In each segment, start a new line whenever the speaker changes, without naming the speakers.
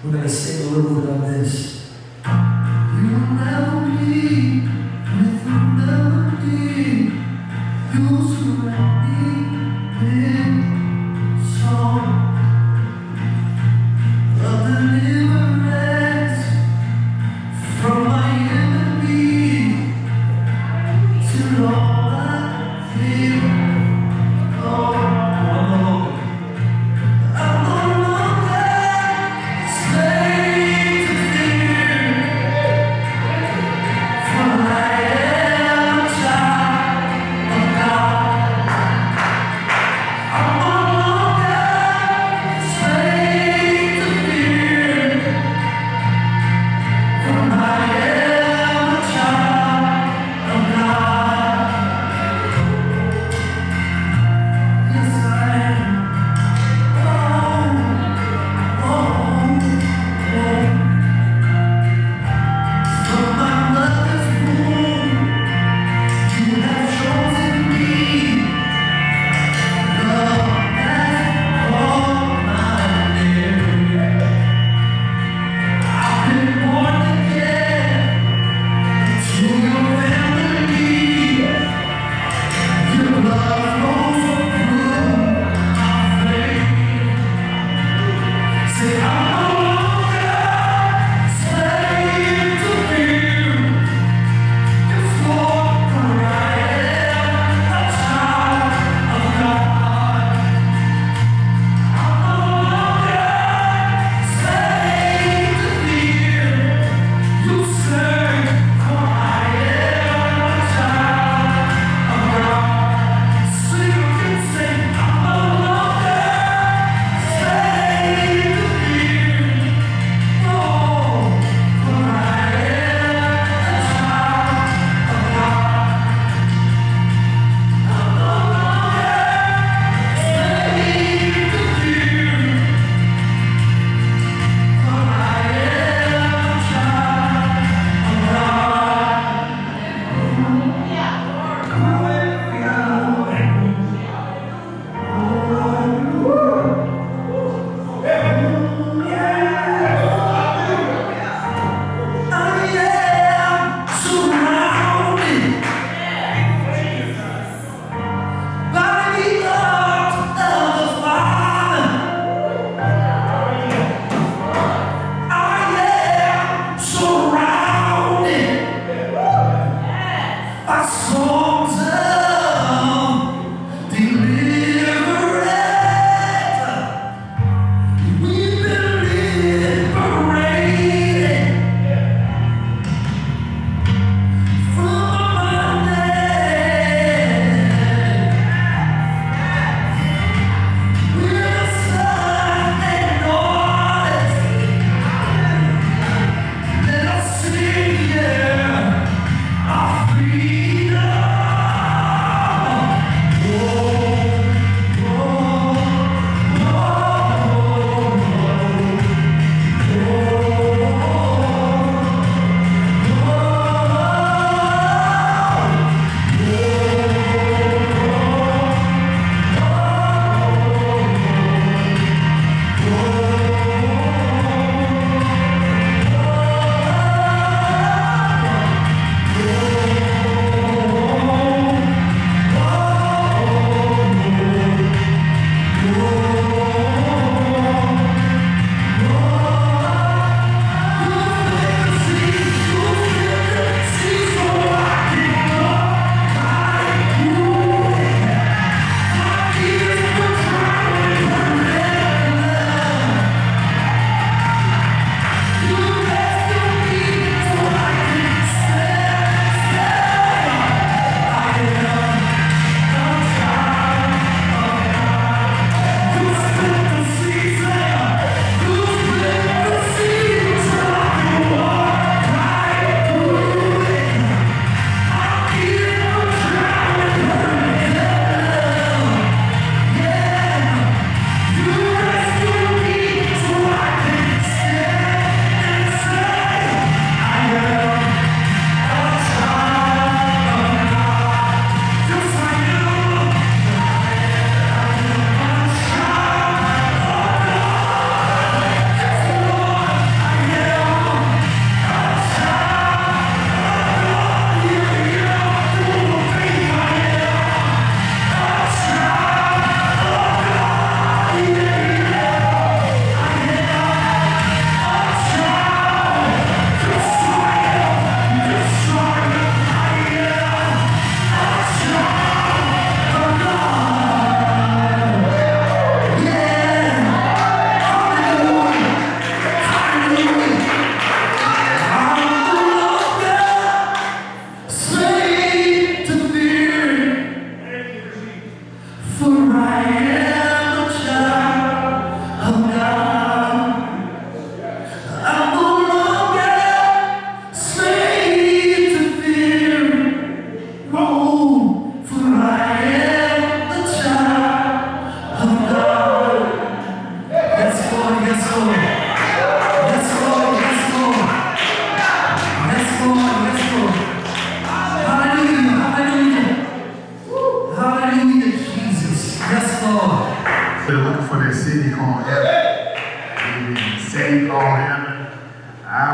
We're going to sing a little bit of this. You'll never be with a melody. You'll surround me with song of deliverance from my enemy to all I feel. I'm no longer slave to fear.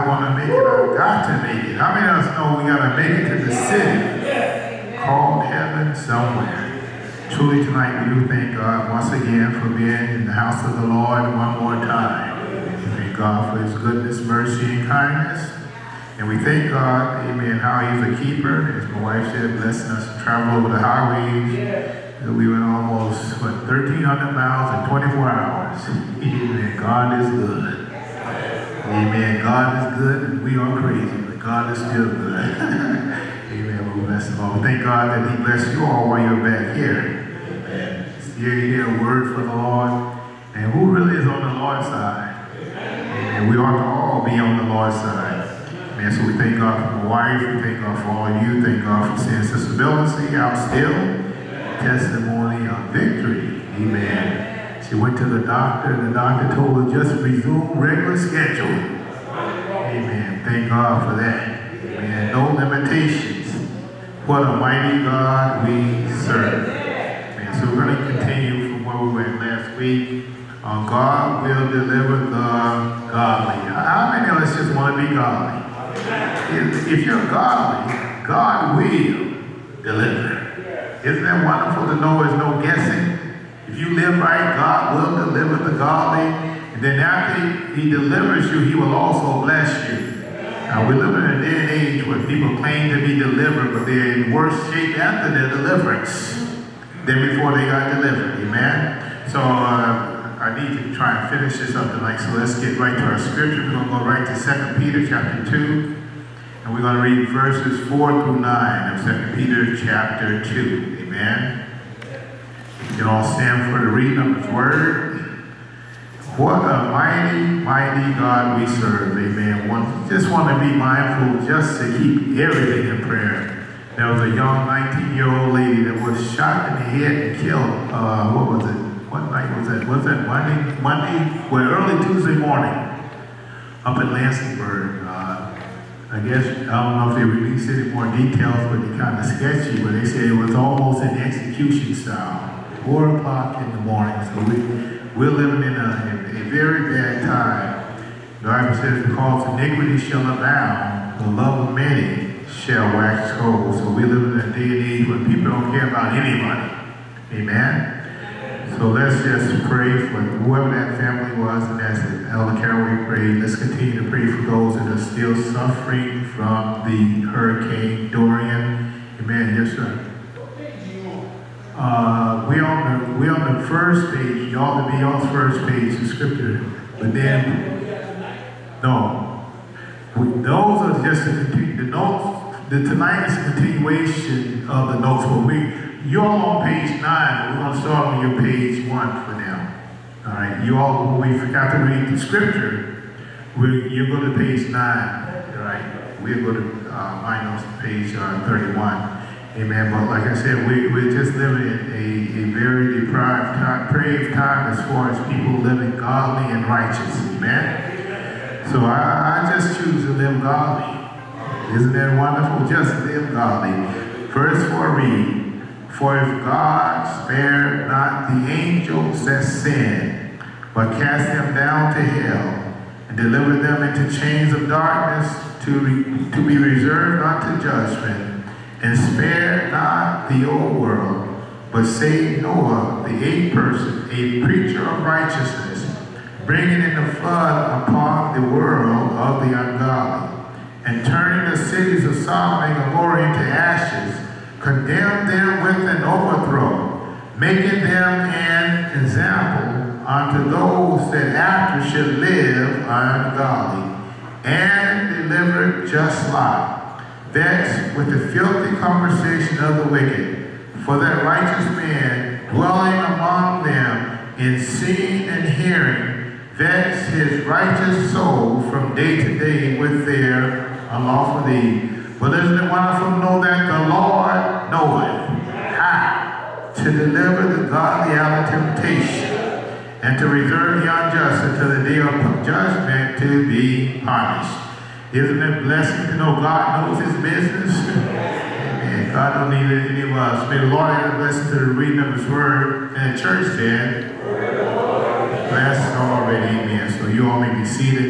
want to make it. I've got to make it. How many of us know we got to make it to the city called heaven somewhere? Truly tonight we do thank God once again for being in the house of the Lord one more time. We thank God for his goodness, mercy, and kindness. And we thank God, amen, how he's a keeper. As my wife said, blessing us to travel over the highways. We went almost, 1,300 miles in 24 hours. Amen. God is good. Amen. God is good and we are crazy, but God is still good. Amen. We bless the Lord. Thank God that he blessed you all while you're back here. Amen. You hear a word from the Lord. And who really is on the Lord's side? Amen. We ought to all be on the Lord's side. Amen. So we thank God for my wife. We thank God for all of you. Thank God for seeing Sister Melody out still. Testimony of victory. Amen. She went to the doctor, and the doctor told her just resume regular schedule. Amen. Thank God for that. Amen. No limitations. What a mighty God we serve. Amen. So we're going to continue from where we went last week. God will deliver the godly. How many of us just want to be godly? If you're godly, God will deliver. Isn't that wonderful to know there's no guessing? If you live right, God will deliver the godly. And then after he delivers you, he will also bless you. Now, we live in a day and age where people claim to be delivered, but they're in worse shape after their deliverance than before they got delivered. Amen? So I need to try and finish this up tonight. So let's get right to our scripture. We're going to go right to 2 Peter chapter 2. And we're going to read verses 4 through 9 of 2 Peter chapter 2. Amen. You can all stand for the reading of his word. What a mighty, mighty God we serve. Amen. Just want to be mindful just to keep everything in prayer. There was a young 19-year-old lady that was shot in the head and killed. What was it? What night was that? Was that Monday? Well, early Tuesday morning up in Lansingburg. I guess, I don't know if they released any more details, but they're kind of sketchy, but they say it was almost an execution style. 4 o'clock in the morning. So we're living in a very bad time. The Bible says, because iniquity shall abound, the love of many shall wax cold. So we live in a day and age when people don't care about anybody. Amen? So let's just pray for whoever that family was, and as Elder Carol, we pray. Let's continue to pray for those that are still suffering from the Hurricane Dorian. Amen. Yes, sir. We on the first page. You ought to be on the first page of Scripture. But then, no. Those are just the notes. Tonight is a continuation of the notes. But you're all on page 9, but we're going to start on your page 1 for now. All right. You all, we forgot to read the Scripture. You go to page 9. All right. We'll go to mine on page 31. Amen. But like I said, we're just living in a very deprived time as far as people living godly and righteous. Amen. So I just choose to live godly. Isn't that wonderful? Just live godly. Verse 4 read, for if God spared not the angels that sinned, but cast them down to hell, and delivered them into chains of darkness to be reserved unto judgment, and spared not the old world, but saved Noah, the 8th person, a preacher of righteousness, bringing in the flood upon the world of the ungodly, and turning the cities of Sodom and Gomorrah into ashes, condemned them with an overthrow, making them an example unto those that after should live ungodly, and delivered just Lot, vexed with the filthy conversation of the wicked, for that righteous man dwelling among them in seeing and hearing, vexed his righteous soul from day to day with their unlawful deed. But isn't it wonderful to know that the Lord knoweth how to deliver the godly out of temptation, and to reserve the unjust until the day of judgment to be punished. Isn't it a blessing to know God knows his business? Amen. God don't need any of us. May the Lord have a blessing to the reading of his word. And the church said, blessed already. Amen. So you all may be seated.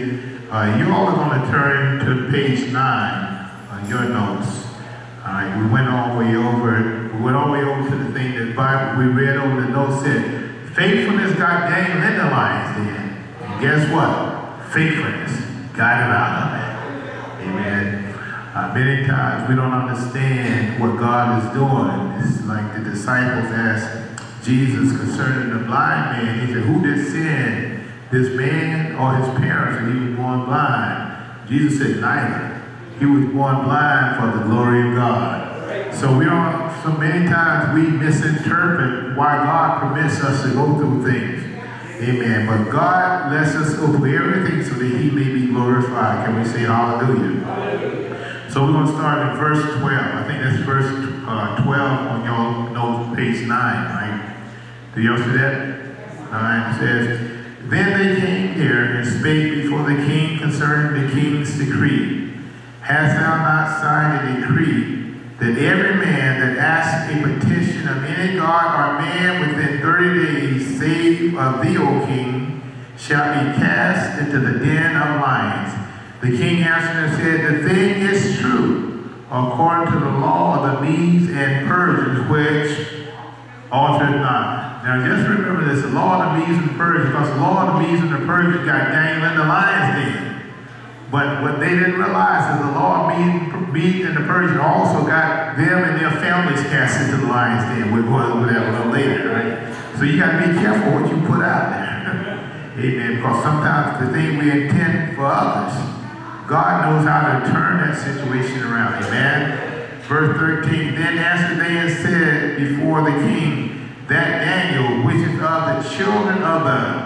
You all are going to turn to page 9 on your notes. All right, we went all the way over. We went all the way over to the thing that Bible we read over the notes said, faithfulness got Daniel in the lion's den. And guess what? Faithfulness got him out of it. Amen. Many times we don't understand what God is doing. It's like the disciples asked Jesus concerning the blind man. He said, who did sin, this man or his parents, and he was born blind? Jesus said, neither. He was born blind for the glory of God. So so many times we misinterpret why God permits us to go through things. Amen. But God lets us go through everything so that he may be glorified. Can we say hallelujah? So we're going to start in verse 12. I think that's verse 12 on your notes, page 9, right? Do y'all see that? 9 says, then they came here and spake before the king concerning the king's decree. Hast thou not signed a decree that every man that asks a petition of any god or man within 30 days, save of thee, O king, shall be cast into the den of lions? The king answered and said, the thing is true, according to the law of the Medes and Persians, which altered not. Now just remember this, the law of the Medes and Persians, because the law of the Medes and the Persians got Daniel in the lion's den. But what they didn't realize is the law of Medes and the Persians also got them and their families cast into the lion's den. We'll go over that a little later, right? So you got to be careful what you put out there. Amen. Because sometimes the thing we intend for others, God knows how to turn that situation around. Amen. Verse 13, then answered they and said before the king, that Daniel, which is of the children of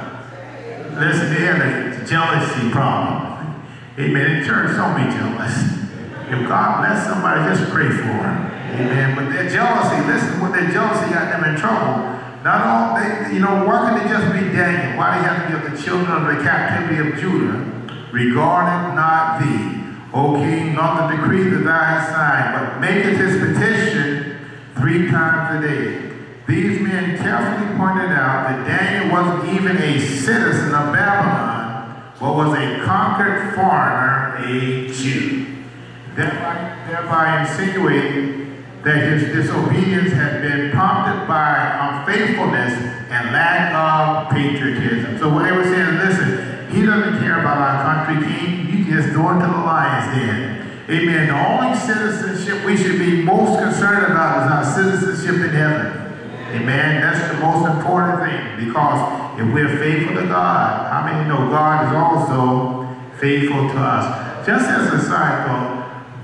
the, listen here, the jealousy problem. Amen. In church, don't be jealous. If God bless somebody, just pray for them. Amen. But their jealousy, listen, what their jealousy got them in trouble. Not all, why couldn't it just be Daniel? Why do you have to be of the children of the captivity of Judah? Regardeth not thee, O king, not the decree that thou hast signed, but maketh his petition 3 times a day. These men carefully pointed out that Daniel wasn't even a citizen of Babylon, but was a conquered foreigner, a Jew. Thereby insinuating that his disobedience had been prompted by unfaithfulness and lack of patriotism. So what they were saying, listen, he doesn't care about our country, king. You just throw him to the lion's den. Amen. The only citizenship we should be most concerned about is our citizenship in heaven. Amen. That's the most important thing. Because if we're faithful to God, how many know God is also faithful to us? Just as a side note,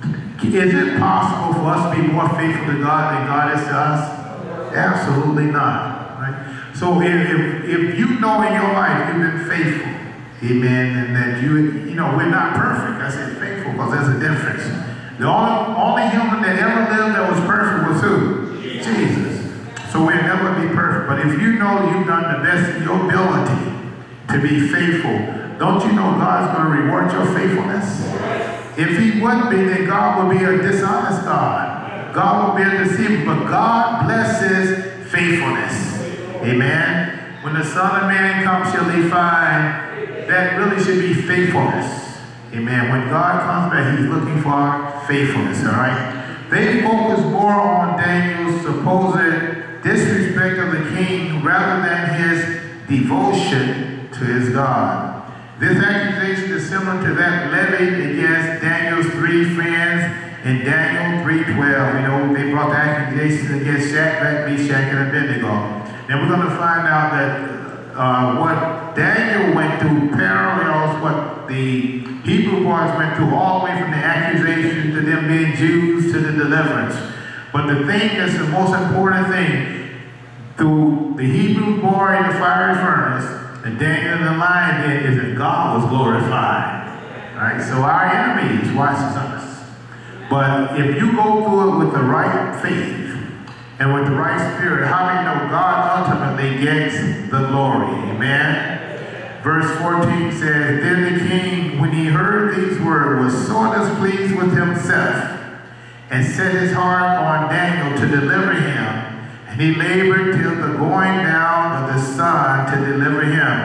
is it possible for us to be more faithful to God than God is to us? Absolutely not. Right? So if you know in your life you've been faithful, amen, and that we're not perfect. I said faithful because there's a difference. The only human that ever lived that was perfect was who? Jesus. So we'll never be perfect. But if you know you've done the best in your ability to be faithful, don't you know God's going to reward your faithfulness? If he wouldn't be, then God would be a dishonest God. God would be a deceiver. But God blesses faithfulness. Amen. When the Son of Man comes, shall he find that really should be faithfulness. Amen. When God comes back, he's looking for faithfulness, all right? They focus more on Daniel's supposed disrespect of the king rather than his devotion to his God. This accusation is similar to that levied against Daniel's 3 friends in Daniel 3:12. They brought the accusations against Shadrach, Meshach, and Abednego. Now we're going to find out that what Daniel went through parallels what the Hebrew boys went through, all the way from the accusation to them being Jews to the deliverance. But the thing that's the most important thing, through the Hebrew boy in the fiery furnace and Daniel in the lion den, is that God was glorified. Right? So our enemies watches us. But if you go through it with the right faith and with the right spirit, how many know God ultimately gets the glory? Amen. Verse 14 says, then the king, when he heard these words, was so displeased with himself, and set his heart on Daniel to deliver him. And he labored till the going down of the sun to deliver him.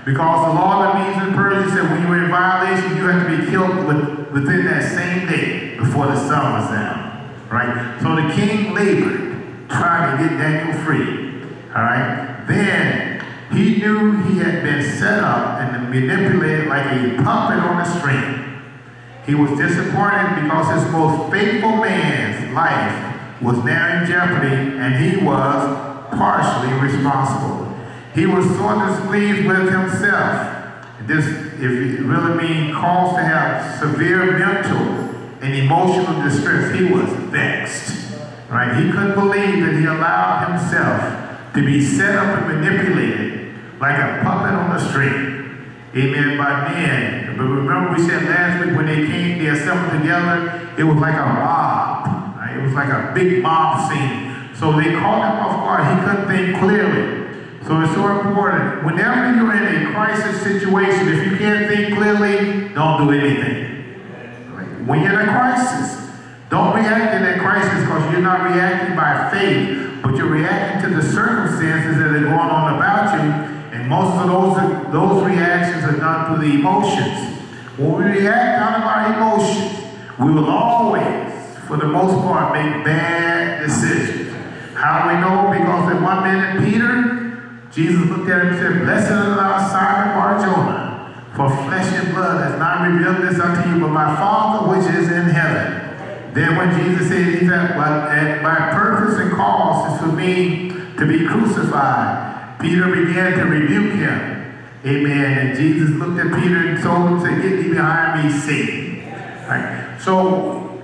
Because the law of the Medes and Persians said when you were in violation, you had to be killed within that same day before the sun was down. Right? So the king labored, trying to get Daniel free. All right? Then he knew he had been set up and manipulated like a puppet on a string. He was disappointed because his most faithful man's life was now in jeopardy, and he was partially responsible. He was so displeased with himself. This, if it really means cause to have severe mental and emotional distress, he was vexed. Right? He couldn't believe that he allowed himself to be set up and manipulated like a puppet on a string. Amen. By men. But remember we said last week when they assembled together, it was like a mob. Right? It was like a big mob scene. So they caught him off guard. He couldn't think clearly. So it's so important. Whenever you're in a crisis situation, if you can't think clearly, don't do anything. Right? When you're in a crisis, don't react in that crisis because you're not reacting by faith, but you're reacting to the circumstances that are going on about you. And most of those reactions are done through the emotions. When we react out of our emotions, we will always, for the most part, make bad decisions. How do we know? Because in 1 minute, Peter, Jesus looked at him and said, "Blessed art thou, Simon Bar-Jonah, for flesh and blood has not revealed this unto you, but my Father which is in heaven." Then when Jesus said, he said, "My purpose and cause is for me to be crucified," Peter began to rebuke him. Amen. And Jesus looked at Peter and told him, said, "Get thee behind me, Satan." Right? So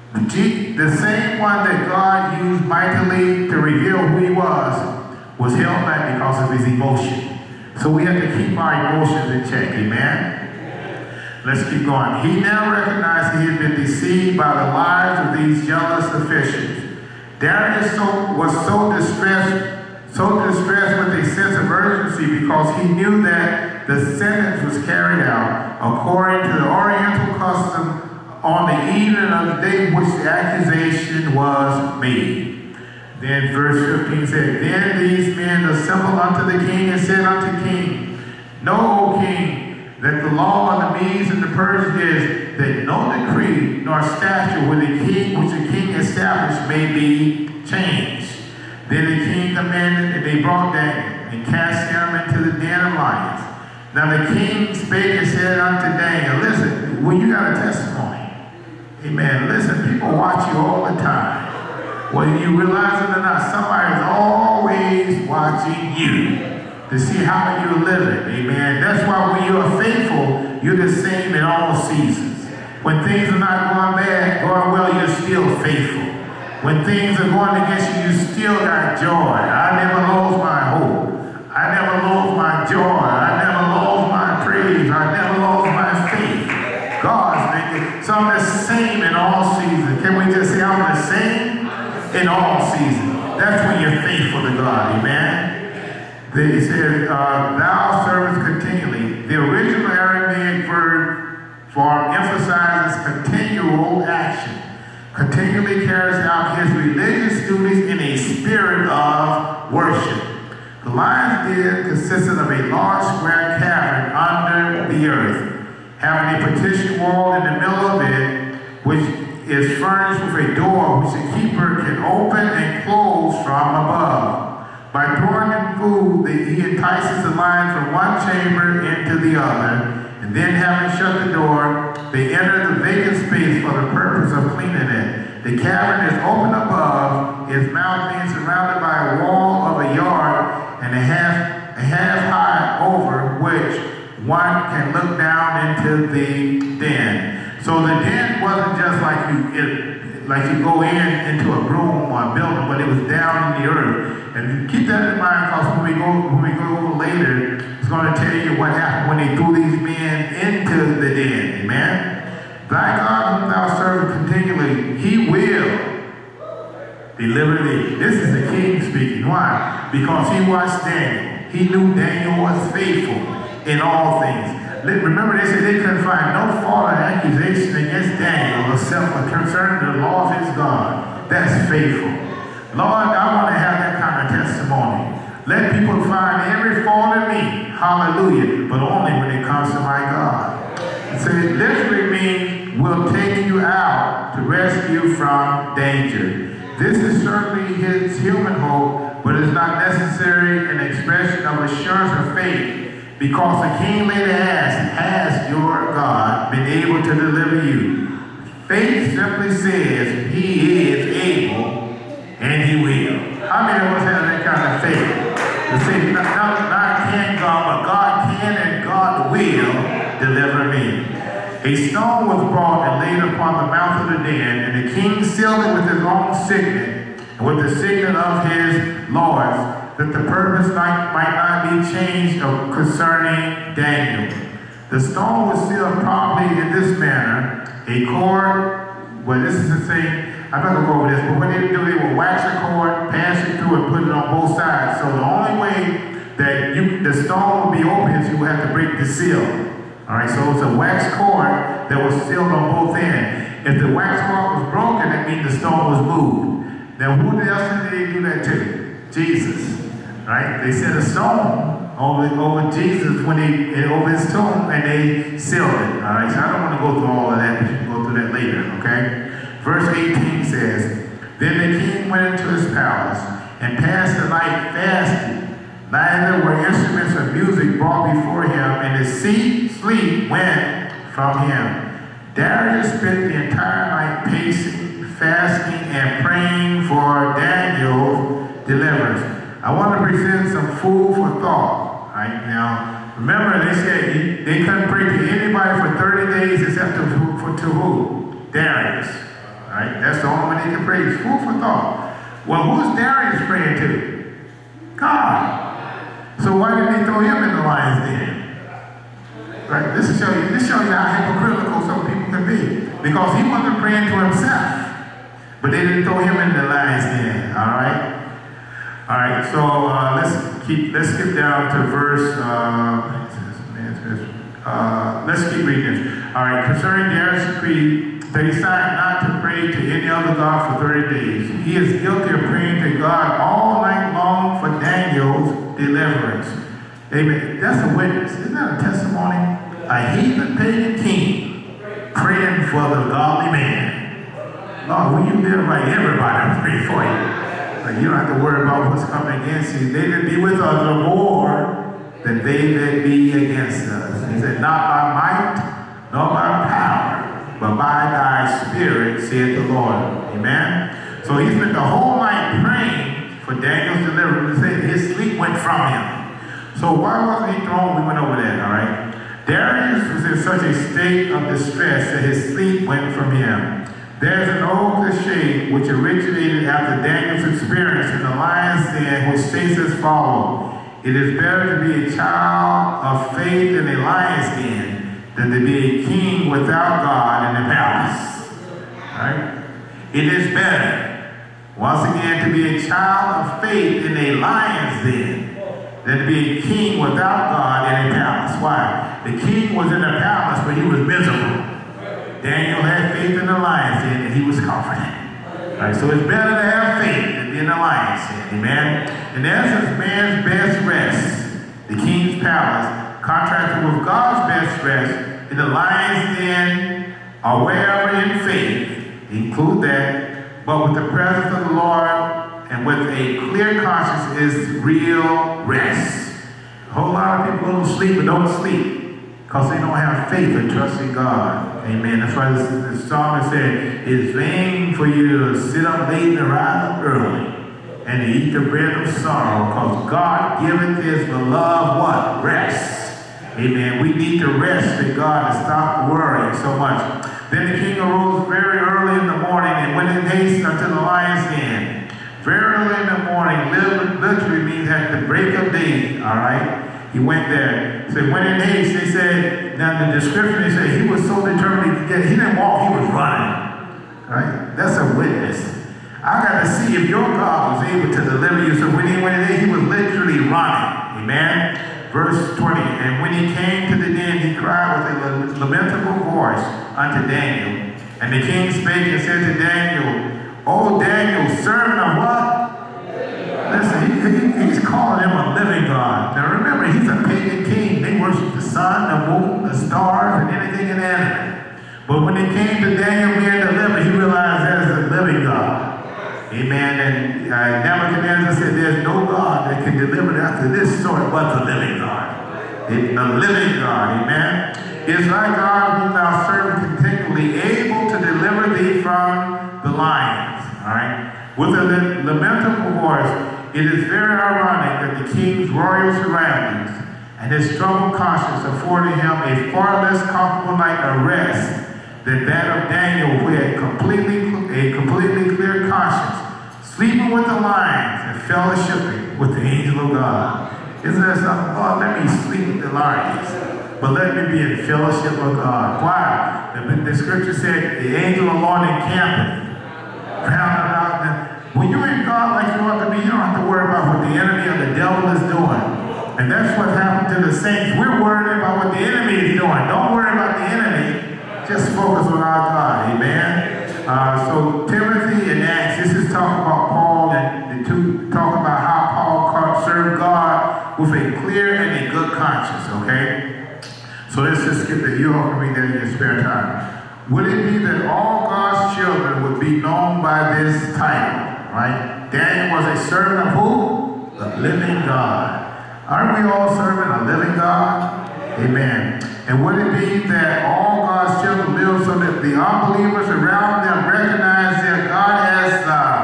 the same one that God used mightily to reveal who he was held back because of his emotion. So we have to keep our emotions in check. Amen. Let's keep going. He now recognized he had been deceived by the lies of these jealous officials. Darius was so distressed with a sense of urgency because he knew that the sentence was carried out according to the Oriental custom on the evening of the day which the accusation was made. Then verse 15 said, "Then these men assembled unto the king and said unto the king, Know, O king, that the law of the Medes and the Persians is that no decree nor statute which the king established may be changed." Then the king commanded, and they brought Daniel and cast him into the den of lions. Now the king spake and said unto Daniel, "Listen, when you got a testimony, amen, listen, people watch you all the time. Whether you realize it or not, somebody is always watching you to see how you're living. Amen. That's why when you're faithful, you're the same in all seasons. When things are not going well, you're still faithful. When things are going against you, you still got joy. I never lost my hope. I never lost my joy. I never lost my praise. I never lost my faith. God's making. So I'm the same in all seasons. Can we just say I'm the same in all seasons? That's when you're faithful to God. Amen. They said, "Thou servest continually." The original Aramaic verb form emphasizes continual action. Continually carries out his religious duties in a spirit of worship. The lion's den consisted of a large square cavern under the earth, having a partition wall in the middle of it, which is furnished with a door which the keeper can open and close from above. By throwing in food, he entices the lion from one chamber into the other, and then having shut the door, they enter the vacant space for the purpose of cleaning it. The cavern is open above, its mouth being surrounded by a wall of a yard and a half high over which one can look down into the den. So the den wasn't just like you go into a room or a building, but it was down in the earth. And keep that in mind, because when we go over later, it's going to tell you what happened when they threw these men into the den. Amen. Thy God whom thou servest continually, he will deliver thee. This is the king speaking. Why? Because he watched Daniel. He knew Daniel was faithful in all things. Remember, they said they couldn't find no fault or accusation against Daniel except concerning the law of his God. That's faithful. Lord, I want to have that kind of testimony. Let people find every fault in me, hallelujah, but only when it comes to my God. So it literally means will take you out to rescue from danger. This is certainly his human hope, but it's not necessarily an expression of assurance or faith, because the king later asked, has your God been able to deliver you? Faith simply says he is able and he will. How many of us have that kind of faith? To say, not can God, but God can and God will deliver me. A stone was brought and laid upon the mouth of the den, and the king sealed it with his own signet, and with the signet of his lords, that the purpose might not be changed concerning Daniel. The stone was sealed properly in this manner. A cord, well, this is the thing, I'm not going to go over this, but what they do, they will wax a cord, pass it through, and put it on both sides. So the only way that the stone will be open is you will have to break the seal. All right, so it's a wax cord that was sealed on both ends. If the wax cord was broken, that means the stone was moved. Now, who else did they do that to? Jesus. Right? They set a stone over Jesus over his tomb, and they sealed it. All right, so I don't want to go through all of that, but you can go through that later. Okay. Verse 18 says, then the king went into his palace and passed the night fasting. Neither were instruments of music brought before him, and his sleep went from him. Darius spent the entire night pacing, fasting, and praying for Daniel's deliverance. I want to present some food for thought. Right now, remember they said they couldn't pray to anybody for 30 days except to who? Darius. Right? That's the only one they can pray. It's food for thought. Well, who's Darius praying to? God. So why did they throw him in the lion's den? Right? This shows you how hypocritical some people can be. Because he wasn't praying to himself. But they didn't throw him in the lion's den. All right? All right, so let's skip down to verse, let's keep reading this. All right, concerning Darius' decree, they decided not to pray to any other God for 30 days. He is guilty of praying to God all night long for Daniel's deliverance. Amen. That's a witness. Isn't that a testimony? A heathen pagan king praying for the godly man. Lord, when you live right, everybody will pray for you. Like, you don't have to worry about what's coming against you. They that be with us are more than they that be against us. He said, not by might, nor by power, but by thy spirit, saith the Lord. Amen? So he spent the whole night praying for Daniel's deliverance. He said his sleep went from him. So why wasn't he thrown? We went over that, all right? Darius was in such a state of distress that his sleep went from him. There's an old cliche which originated after Daniel's experience in the lion's den, which states as follows: it is better to be a child of faith in a lion's den than to be a king without God in the palace. Right? It is better, once again, to be a child of faith in a lion's den than to be a king without God in a palace. Why? The king was in the palace, but he was miserable. Daniel had faith in the lion's den, and he was confident. Right, so it's better to have faith than be in the lion's den. Amen? In essence, man's best rest, the king's palace, contrasted with God's best rest in the lion's den or wherever in faith, include that, but with the presence of the Lord and with a clear conscience is real rest. A whole lot of people go to sleep but don't sleep because they don't have faith and trust in God. Amen. That's why the psalmist said, it's vain for you to sit up late and rise up early and to eat the bread of sorrow, because God giveth his beloved what? Rest. Amen. We need to rest in God and stop worrying so much. Then the king arose very early in the morning and went in haste unto the lion's den. Very early in the morning literally means at the break of day, all right? He went there. So he went in haste. They said, now the description, they said he was so determined to get, he didn't walk, he was running. Right? That's a witness. I got to see if your God was able to deliver you. So when he went in there, he was literally running. Amen? Verse 20, and when he came to the den, he cried with a lamentable voice unto Daniel. And the king spake and said to Daniel, O Daniel, servant of what? Listen, he's calling him a living God. Now remember, he's a pagan king. They worship the sun, the moon, the stars, and anything inanimate. But when it came to Daniel being delivered, he realized there's a living God. Amen. And Nebuchadnezzar said, there's no God that can deliver after this sort but the living God. The living God. Amen. Is thy God whom thou servest continually able to deliver thee from the lions. All right. With a lamentable voice, it is very ironic that the king's royal surroundings and his troubled conscience afforded him a far less comfortable night of rest than that of Daniel, who had a completely clear conscience, sleeping with the lions and fellowshipping with the angel of God. Isn't that something? Lord, let me sleep with the lions, but let me be in fellowship with God. Why? The scripture said, the angel of the Lord encampeth round about them. When you're in God like you ought to be, you don't have to worry about what the enemy or the devil is doing. And that's what happened to the saints. We're worried about what the enemy is doing. Don't worry about the enemy. Just focus on our God. Amen. So Timothy and Acts, this is talking about Paul and the two talking about how Paul served God with a clear and a good conscience. Okay. So let's just skip that. You all can read that in your spare time. Would it be that all God's children would be known by this title? Right? Daniel was a servant of who? The living God. Aren't we all serving a living God? Amen. And would it be that all God's children live so that the unbelievers around them recognize their God as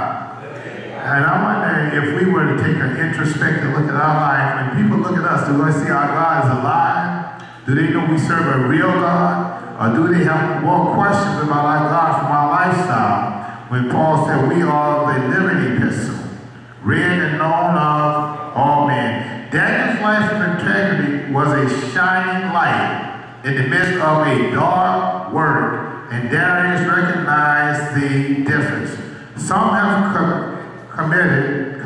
and I wonder if we were to take an introspective look at our life, when people look at us, do they see our God as alive? Do they know we serve a real God? Or do they have more questions about our God from our lifestyle? When Paul said, we are the living epistle, read and known of all men. Daniel's life of integrity was a shining light in the midst of a dark work, and Darius recognized the difference. Some have commented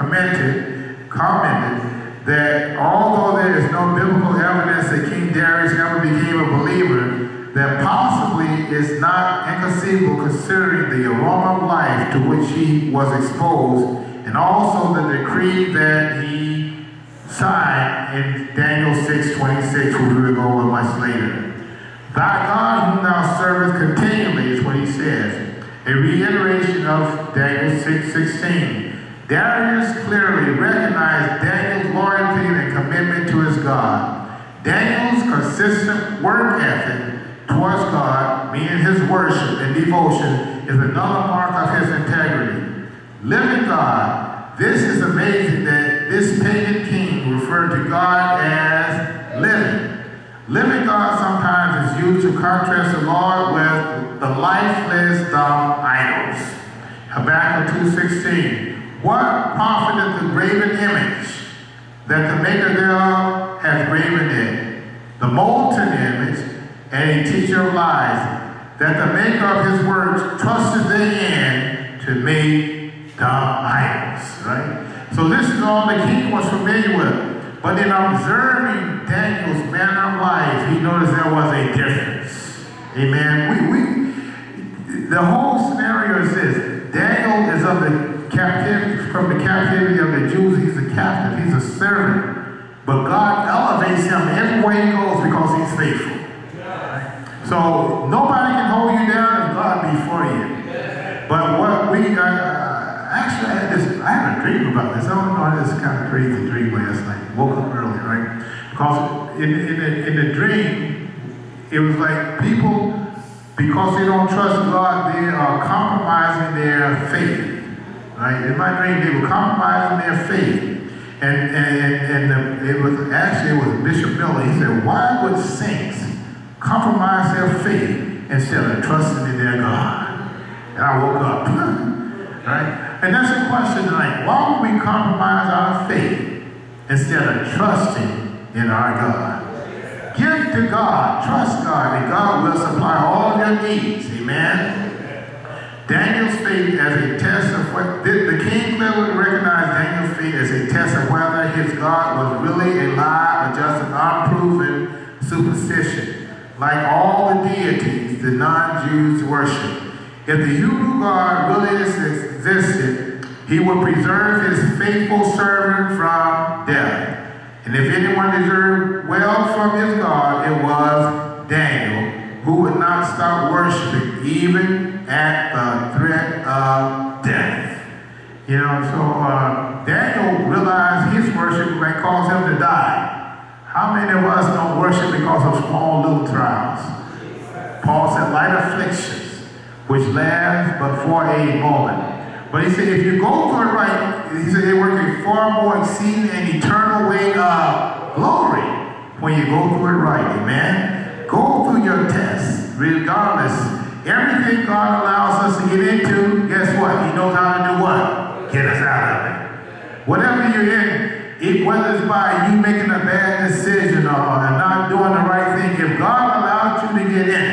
that although there is no biblical evidence that King Darius ever became a believer, that possibly is not inconceivable considering the aroma of life to which he was exposed, and also the decree that he signed in Daniel 6:26, which we will go over much later. Thy God whom thou servest continually is what he says. A reiteration of Daniel 6:16. Darius clearly recognized Daniel's loyalty and commitment to his God. Daniel's consistent work ethic towards God, meaning his worship and devotion, is another mark of his integrity. Living God, this is amazing that this pagan king referred to God as living. Living God sometimes is used to contrast the Lord with the lifeless, dumb idols. Habakkuk 2:16. What profiteth the graven image that the maker thereof has graven it? The molten image and a teacher of lies, that the maker of his works trusted therein to make dumb idols. Right? So this is all the king was familiar with. But in observing Daniel's manner of life, he noticed there was a difference. Amen. The whole scenario is this. Daniel is of the captivity, from the captivity of the Jews. He's a captive. He's a servant. But God elevates him everywhere he goes because he's faithful. So nobody can hold you down if God be for you. But what we actually I had a dream about this. I don't know, this kind of crazy dream last night. Woke up early, right? Because in the dream, it was like people, because they don't trust God, they are compromising their faith. Right? In my dream, they were compromising their faith. And it was Bishop Miller. He said, why would saints compromise their faith instead of trusting in their God? And I woke up. Right? And that's the question tonight. Why would we compromise our faith instead of trusting in our God? Give to God, trust God, and God will supply all of your needs. Amen? Daniel's faith as a test of what the king clearly recognized Daniel's faith as a test of whether his God was really a lie or just an unproven superstition, like all the deities the non-Jews worship. If the Hebrew God really existed, He would preserve his faithful servant from death. And if anyone deserved well from his God, it was Daniel, who would not stop worshiping even at the threat of death. You know, so Daniel realized his worship might cause him to die. How many of us don't worship because of small little trials? Paul said, light afflictions, which last but for a moment. But he said, if you go through it right, he said, they work a far more exceeding and eternal way of glory when you go through it right. Amen? Go through your tests, regardless. Everything God allows us to get into, guess what? He knows how to do what? Get us out of it. Whatever you're in, whether it's by you making a bad decision or not doing the right thing, if God allowed you to get in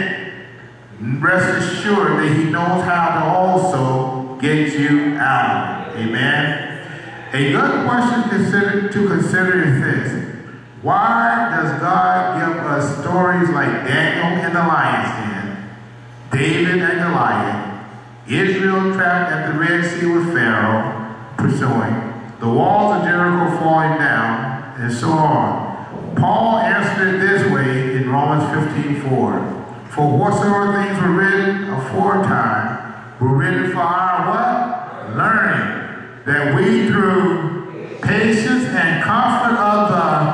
it, rest assured that he knows how to also get you out of it. Amen? A good question to consider is this. Why does God give us stories like Daniel in the lion's den, David and Goliath, Israel trapped at the Red Sea with Pharaoh pursuing, the walls of Jericho falling down, and so on? Paul answered it this way in Romans 15:4. For whatsoever things were written aforetime were written for our what? Learning, that we through patience and comfort of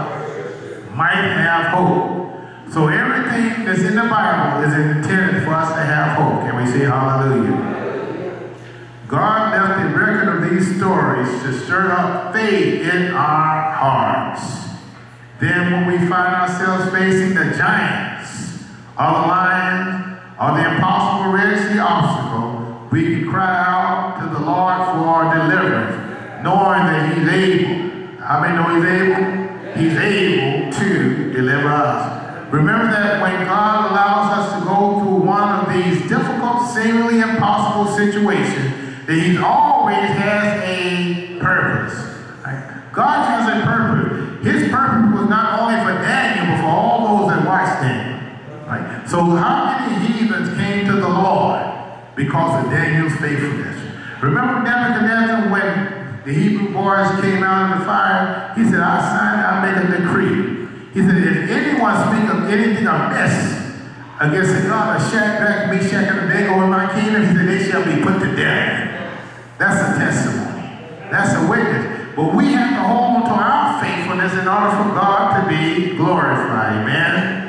the might have hope. So everything that's in the Bible is intended for us to have hope. Can we say hallelujah? God left a record of these stories to stir up faith in our hearts. Then when we find ourselves facing the giants or the lions or the impossible Red Sea obstacle, we can cry out to the Lord for deliverance, knowing that he's able. How many know he's able? He's able to deliver us. Remember that when God allows us to go through one of these difficult, seemingly impossible situations, that he always has a purpose. Right? God has a purpose. His purpose was not only for Daniel, but for all those that watched Daniel. Right? So how many heathens came to the Lord because of Daniel's faithfulness? Remember Nebuchadnezzar, when the Hebrew boys came out of the fire, he said, I make a decree. He said, if anyone speak of anything amiss against the God of Shadrach, Meshach, and Abednego in my kingdom, he said, they shall be put to death. That's a testimony. That's a witness. But we have to hold on to our faithfulness in order for God to be glorified. Amen?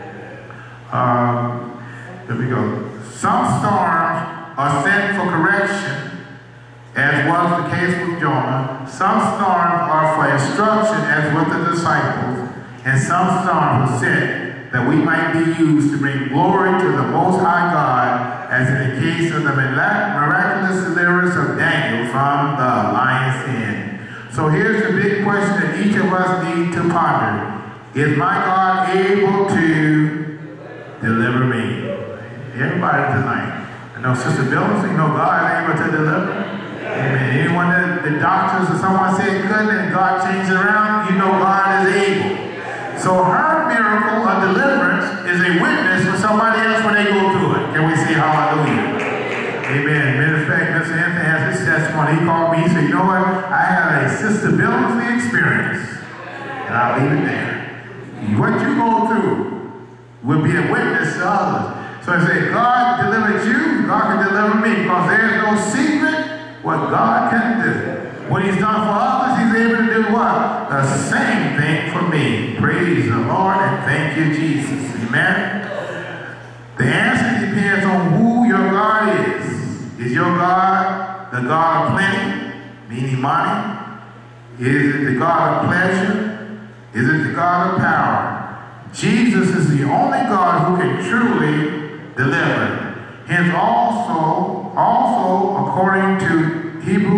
There we go. Some storms are sent for correction, as was the case with Jonah. Some storms are for instruction, as with the disciples. And some storms are sent that we might be used to bring glory to the Most High God, as in the case of the miraculous deliverance of Daniel from the lion's den. So here's the big question that each of us need to ponder. Is my God able to deliver me? Everybody tonight. I know Sister Billings, you know God is able to deliver. Amen. Anyone that the doctors or someone said couldn't and God changed it around, you know God is able. So her miracle of deliverance is a witness for somebody else when they go through it. Can we say hallelujah? Amen. Matter of fact, Mr. Anthony has his testimony. He called me, he said, you know what? I had a Sister Billingsley experience. And I'll leave it there. What you go through will be a witness to others. So I say, God delivered you, God can deliver me, because there's no secret what God can do. What he's done for others, he's able to do what? The same thing for me. Praise the Lord and thank you, Jesus. Amen? The answer depends on who your God is. Is your God the God of plenty, meaning money? Is it the God of pleasure? Is it the God of power? Jesus is the only God who can truly deliver. Hence also according to Hebrews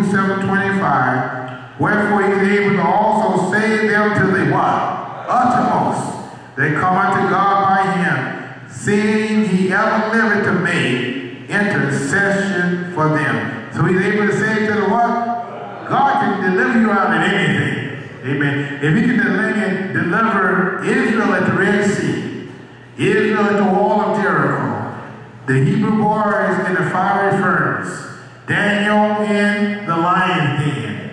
7:25, wherefore he is able to also save them to the what? Uttermost. They come unto God by him, seeing he ever liveth to make intercession for them. So he's able to save to the what? God can deliver you out of anything. Amen. If he can deliver Israel at the Red Sea, Israel at the wall of Jericho, the Hebrew boys in the fiery furnace, Daniel in the lion's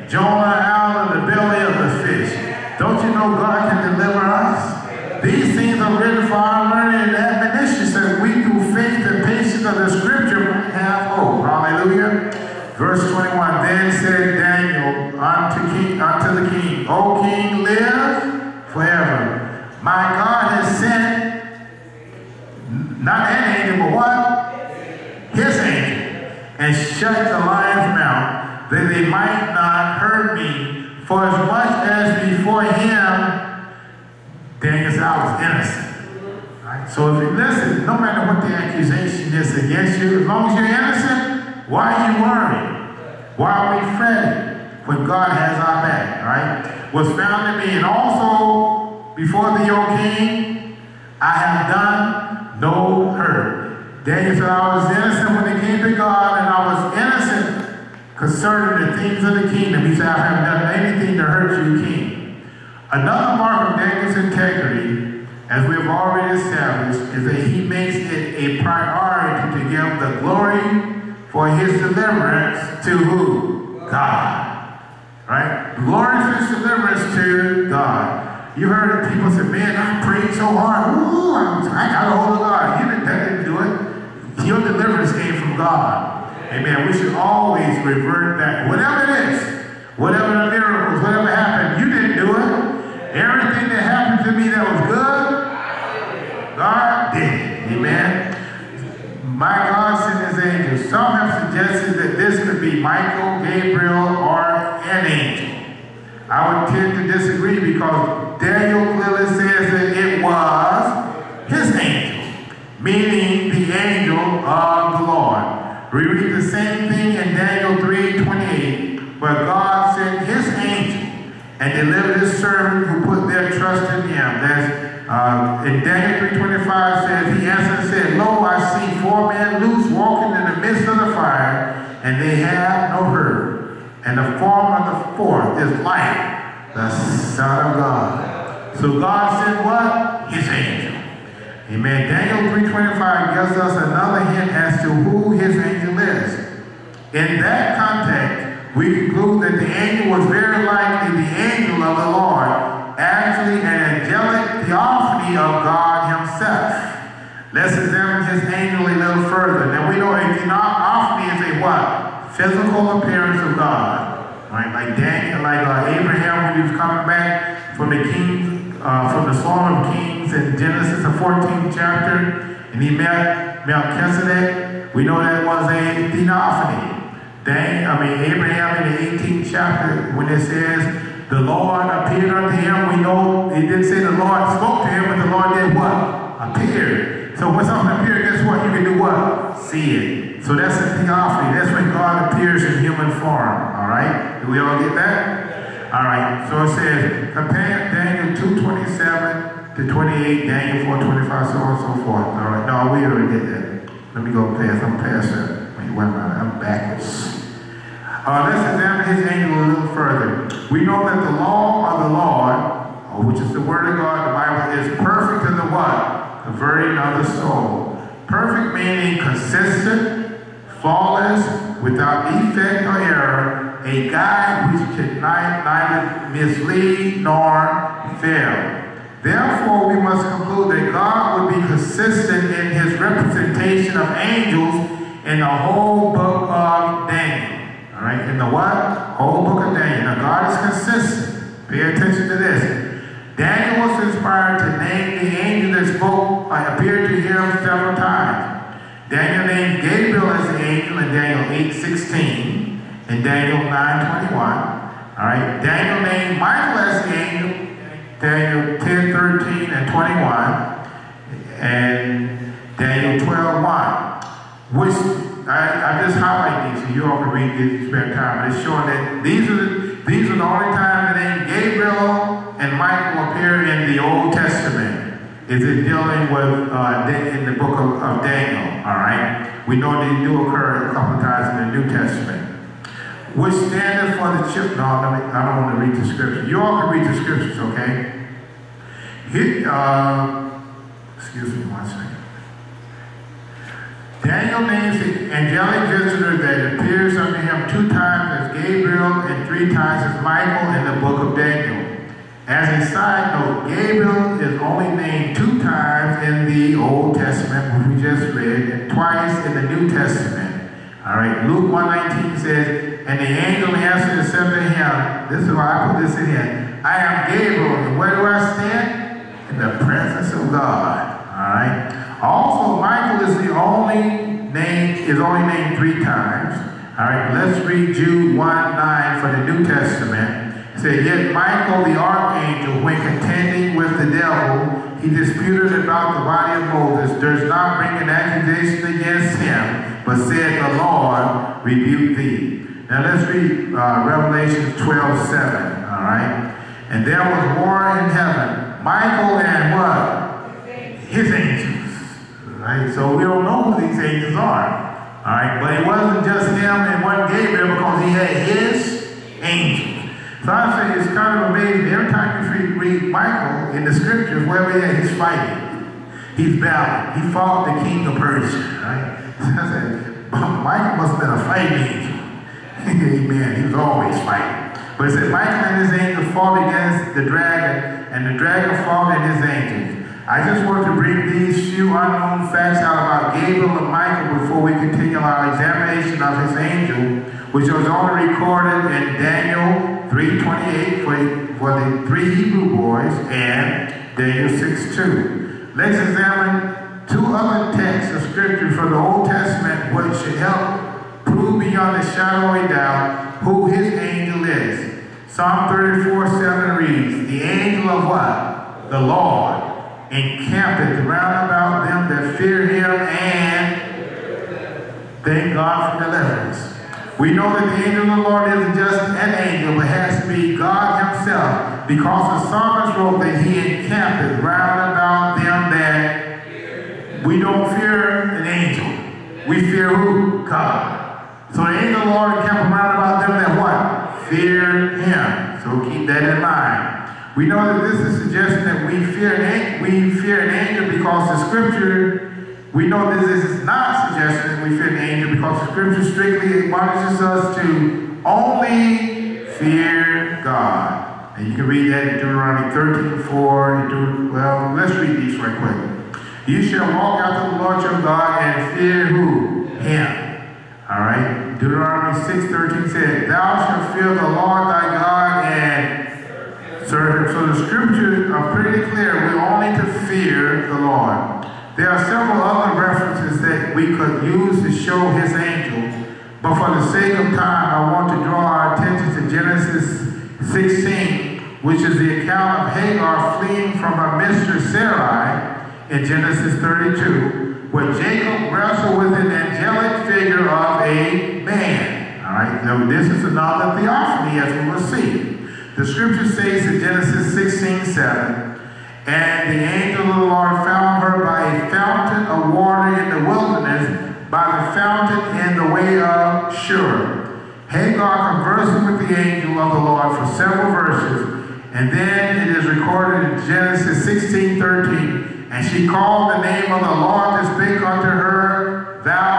Jonah out of the belly of the fish. Don't you know God can deliver us? These things are written for our learning and admonition, so that we through faith and patience of the scripture might have hope. Hallelujah. Verse 21, then said Daniel unto the king, O king, live forever. My God has sent, not an angel, but what? His angel, and shut the lion's mouth, that they might not hurt me, for as much as before him, Daniel said, I was innocent. Right? So if you listen, no matter what the accusation is against you, as long as you're innocent, why are you worried? Why are we fretting when God has our back, right? Was found in me, and also before thee, O king, I have done no hurt. Daniel said, I was innocent when it came to God, and I was innocent concerning the things of the kingdom. He said, I haven't done anything to hurt you, king. Another mark of Daniel's integrity, as we have already established, is that he makes it a priority to give the glory for his deliverance to who? God. Right? Glory for his deliverance to God. You heard people say, man, I prayed so hard. Ooh, I got a hold of God. That didn't do it. Your deliverance came from God. Amen. We should always revert back. Whatever it is, whatever the miracles, whatever happened, you didn't do it. Everything that happened to me that was good, God did it. Amen. My God sent his angels. Some have suggested that this could be Michael, Gabriel, or an angel. I would tend to disagree because Daniel clearly says that it was his angel, meaning the angel of the Lord. We read the same thing in Daniel 3:28, where God sent his angel and delivered his servant who put their trust in him. That's in Daniel 3:25 says, he answered and said, Lo, I see 4 men loose walking in the midst of the fire, and they have no hurt. And the form of the fourth is like the Son of God. So God sent what? His angel. Amen. Daniel 3:25 gives us another hint as to who his angel is. In that context, we conclude that the angel was very likely the angel of the Lord, actually an angelic theophany of God himself. Let's examine his angel a little further. Now we know a theophany is a what? Physical appearance of God. Right? Like Daniel, Abraham when he was coming back from the from the Song of Kings in Genesis, the 14th chapter, and he met Melchizedek. We know that was a theophany. Abraham in the 18th chapter, when it says the Lord appeared unto him, we know it didn't say the Lord spoke to him, but the Lord did what? Appeared. So when something appears, guess what? You can do what? See it. So that's a theophany. That's when God appears in human form. All right? Do we all get that? All right. So it says, compare Daniel 2:27 to 28, Daniel 4:25, so on and so forth. All right. No, we already did that. Let me go past. I'm past that. I'm backwards. Let's examine his angel a little further. We know that the law of the Lord, which is the word of God, the Bible, is perfect in the what? Converting of the soul. Perfect meaning consistent, flawless, without defect or error, a guide which can neither mislead nor fail. Therefore, we must conclude that God would be consistent in his representation of angels in the whole book of Daniel. All right, in the what? Whole book of Daniel. Now, God is consistent. Pay attention to this. Daniel was inspired to name the angel that spoke, appeared to him several times. Daniel named Gabriel as the angel in Daniel 8:16 and Daniel 9:21. All right, Daniel named Michael as the angel, Daniel 10:13 and 21, and Daniel 12:1. Which I just highlight these so you all can read this spare time. But it's showing that these are the only time the name Gabriel and Michael appear in the Old Testament. Is it dealing with in the book of Daniel? All right. We know they do occur a couple of times in the New Testament. Which standeth for the children. No, I don't want to read the scriptures. You all can read the scriptures, okay? Excuse me one second. Daniel names the angelic visitor that appears unto him 2 times as Gabriel and 3 3 times as Michael in the book of Daniel. As a side note, Gabriel is only named 2 times in the Old Testament, which we just read, and twice in the New Testament. All right, Luke 1:19 says, and the angel answered and said to him, this is why I put this in here, I am Gabriel, and where do I stand? In the presence of God. All right. Also, Michael is only named 3 times. All right, let's read Jude 1:9 for the New Testament. It said, yet Michael the archangel, when contending with the devil, he disputed about the body of Moses, does not bring an accusation against him, but said, the Lord rebuke thee. Now let's read Revelation 12:7. All right. And there was war in heaven, Michael and what? His angels. Right? So we don't know who these angels are. All right, but it wasn't just him and one Gabriel, because he had his angels. So I say it's kind of amazing. Every time you read Michael in the scriptures, wherever he is, he's fighting. He's battling. He fought the king of Persia. Right? So I said, Michael must have been a fighting angel. Amen. He was always fighting. But it said Michael and his angels fought against the dragon, and the dragon fought and his angels. I just want to bring these few unknown facts out about Gabriel and Michael before we continue our examination of his angel, which was only recorded in Daniel 3:28 for the 3 Hebrew boys and Daniel 6:2. Let's examine 2 other texts of scripture from the Old Testament, which should help prove beyond a shadow of a doubt who his angel is. Psalm 34:7 reads, the angel of what? The Lord encampeth round about them that fear him, and thank God for deliverance. We know that the angel of the Lord isn't just an angel, but has to be God himself, because the psalmist wrote that he encampeth round about them that we don't fear an angel. We fear who? God. So the angel of the Lord encampeth round about them that what? Fear him. So keep that in mind. We know that this is suggesting that we fear an angel because the scripture, we know this is not suggesting that we fear an angel because the scripture strictly admonishes us to only fear God. And you can read that in Deuteronomy 13:4. Well, let's read these right quick. You shall walk after the Lord your God and fear who? Him. All right. Deuteronomy 6:13 said, thou shalt fear the Lord thy God and serve him. So the scriptures are pretty clear. We're only to fear the Lord. There are several other references that we could use to show his angel, but for the sake of time, I want to draw our attention to Genesis 16, which is the account of Hagar fleeing from her mistress Sarai in Genesis 32, where Jacob wrestled with an angelic figure of a man. All right, now this is another theophany, as we will see. The scripture says in Genesis 16:7, and the angel of the Lord found her by a fountain of water in the wilderness, by the fountain in the way of Shur. Hagar conversing with the angel of the Lord for several verses, and then it is recorded in Genesis 16:13, and she called the name of the Lord that spake unto her, thou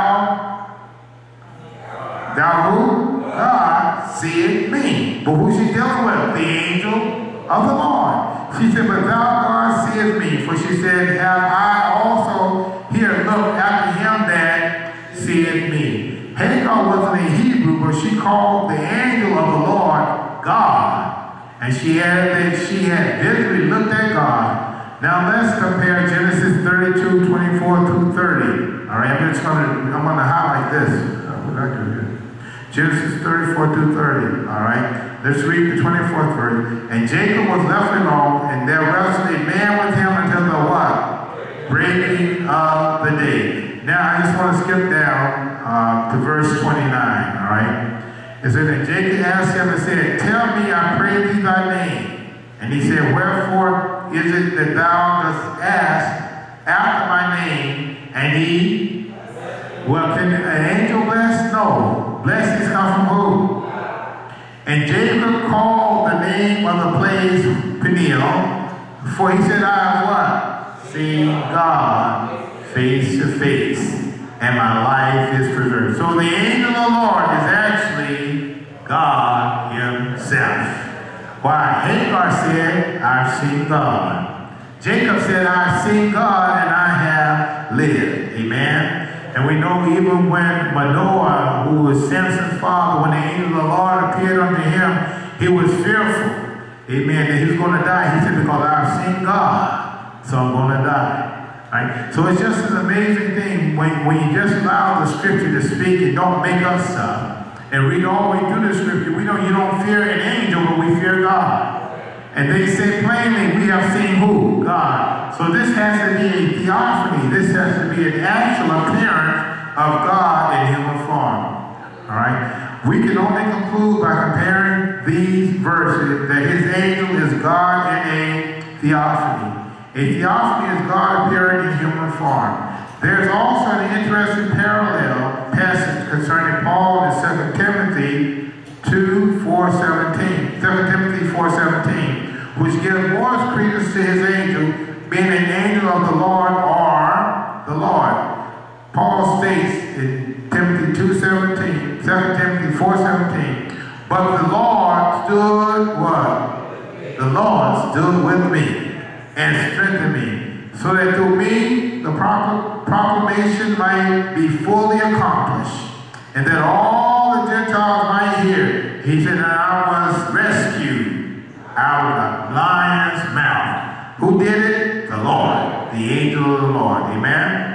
who? God seeth me. But who she dealing with? The angel of the Lord. She said, but thou God seest me. For she said, have I also here looked after him that seeth me. Hagar wasn't a Hebrew, but she called the angel of the Lord God. And she added that she had visibly looked at God. Now let's compare Genesis 32:24-30. All right, I'm going to highlight this. What did I do here? Genesis 34-30. All right, let's read the 24th verse. And Jacob was left alone, and there wrestled a man with him until the what? Breaking of the day. Now I just want to skip down to verse 29. All right, it says, and Jacob asked him and said, tell me, I pray thee, thy name. And he said, wherefore is it that thou dost ask after my name? And he, well, can an angel bless? No. Blessings come from who? And Jacob called the name of the place Peniel, for he said, I have what? Seen God face to face, and my life is preserved. So the angel of the Lord is actually God himself. himself. Why? Hagar said, I've seen God. Jacob said, I've seen God and I have lived. Amen. And we know even when Manoah, who was Samson's father, when the angel of the Lord appeared unto him, he was fearful. Amen. That he was going to die. He said, because I've seen God, so I'm going to die. Right? So it's just an amazing thing when you just allow the scripture to speak and don't make up stuff. And read all the way through the scripture. We know you don't fear an angel, but we fear God. And they say plainly, we have seen who? God. So this has to be a theophany. This has to be an actual appearance of God in human form. All right? We can only conclude by comparing these verses that his angel is God in a theophany. A theophany is God appearing in human form. There's also an interesting parallel passage concerning Paul in 2 Timothy 2:4-17. 2 Timothy 4:17, which gives more credence to his angel being an angel of the Lord or the Lord. Paul states in Timothy 2:17, 2 Timothy 4:17, but the Lord stood what? The Lord stood with me and strengthened me, so that through me the proclamation might be fully accomplished, and that all the Gentiles might hear. He said that I was rescued out of the lion's mouth. Who did it? The Lord, the angel of the Lord. Amen.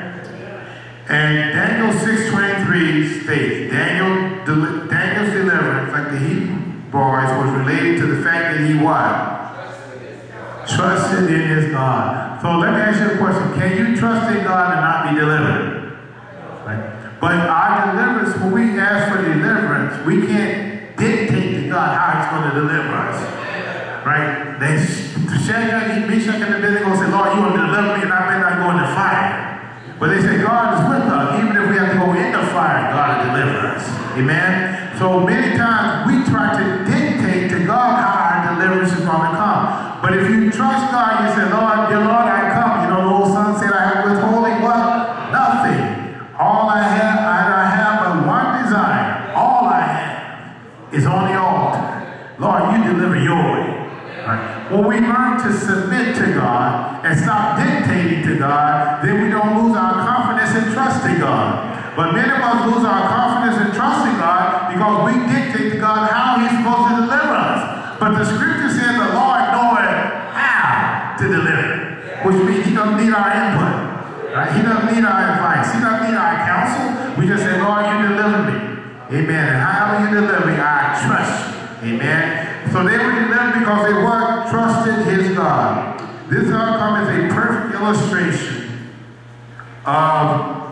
And Daniel 6:23 states, Daniel's deliverance, like the Hebrew boys, was related to the fact that he what? Trusted in his God. So let me ask you a question. Can you trust in God and not be delivered? Right? But our deliverance, when we ask for deliverance, we can't dictate to God how he's going to deliver us. Right? Then Shadrach, Meshach, and Abednego say, Lord, you want to deliver me and I may not go in the fire. But they say God is with us. Even if we have to go in the fire, God will deliver us. Amen? So many times we try to dictate to God how our deliverance is going to come. But if you trust God, you say, Lord, dear Lord, I come. You know, the old son said, I have withholding what? Nothing. All I have but one desire. All I have is on the altar. Lord, you deliver your way. Right? When we learn to submit to God and stop dictating to God, then we don't lose our confidence and trust in God. But many of us lose our confidence and trust in God because we dictate to God how he's supposed to deliver us. But the scripture says the Lord knoweth how to deliver, which means he doesn't need our input. Right? He doesn't need our advice. He doesn't need our counsel. We just say, Lord, you deliver me. Amen. And however you deliver me, I trust you. Amen. So they were delivered because they what? Trusted his God. This outcome is a perfect illustration of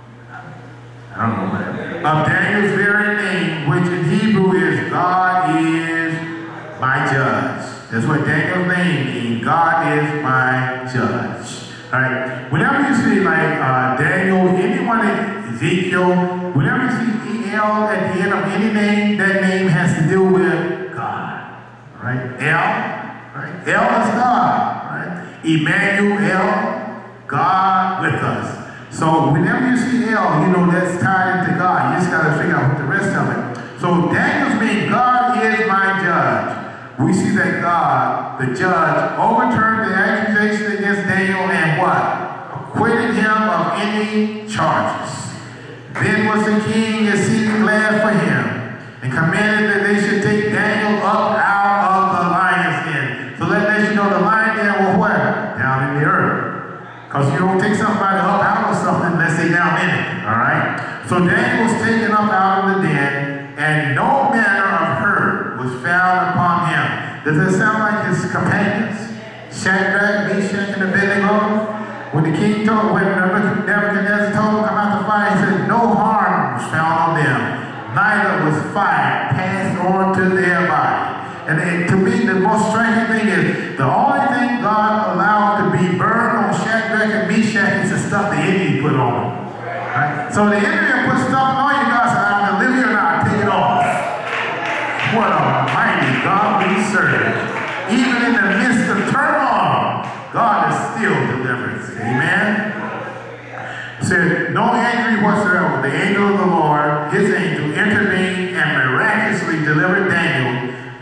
Daniel's very name, which in Hebrew is God is my judge. That's what Daniel's name means. God is my judge. All right. Whenever you see like Daniel, anyone in Ezekiel, whenever you see El at the end of any name, that name has to do with God. All right. El. Right. El is God. Right. Emmanuel, God with us. So whenever you see El, you know that's tied into God. You just got to figure out what the rest of it. So Daniel's mean God is my judge. We see that God, the judge, overturned the accusation against Daniel and what? Acquitted him of any charges. Then was the king exceeding glad for him and commanded that they should take Daniel up out of the lion's den. So let you know the lion's den was where? Down in the earth. Because you don't take somebody up out of something unless they down in it. Alright? So Daniel was taken up out of the den, and no manner of hurt was found upon him. Does it sound like his companions? Shadrach, Meshach, and Abednego? When the king told, when Nebuchadnezzar told him to come out the fire, he said, no harm was found on them. Neither was fire passed on to their body. And to me, the most striking thing is, the only thing God allowed to be burned on Shadrach and Meshach is the stuff the enemy put on them. Right? So the enemy put stuff on you, God said, I'll deliver you or not, take it off. What a mighty God we serve. Even in the midst of turmoil, God is still deliverance. Amen? Said, no injury whatsoever. The angel of the Lord, his angel, intervened and miraculously delivered Daniel,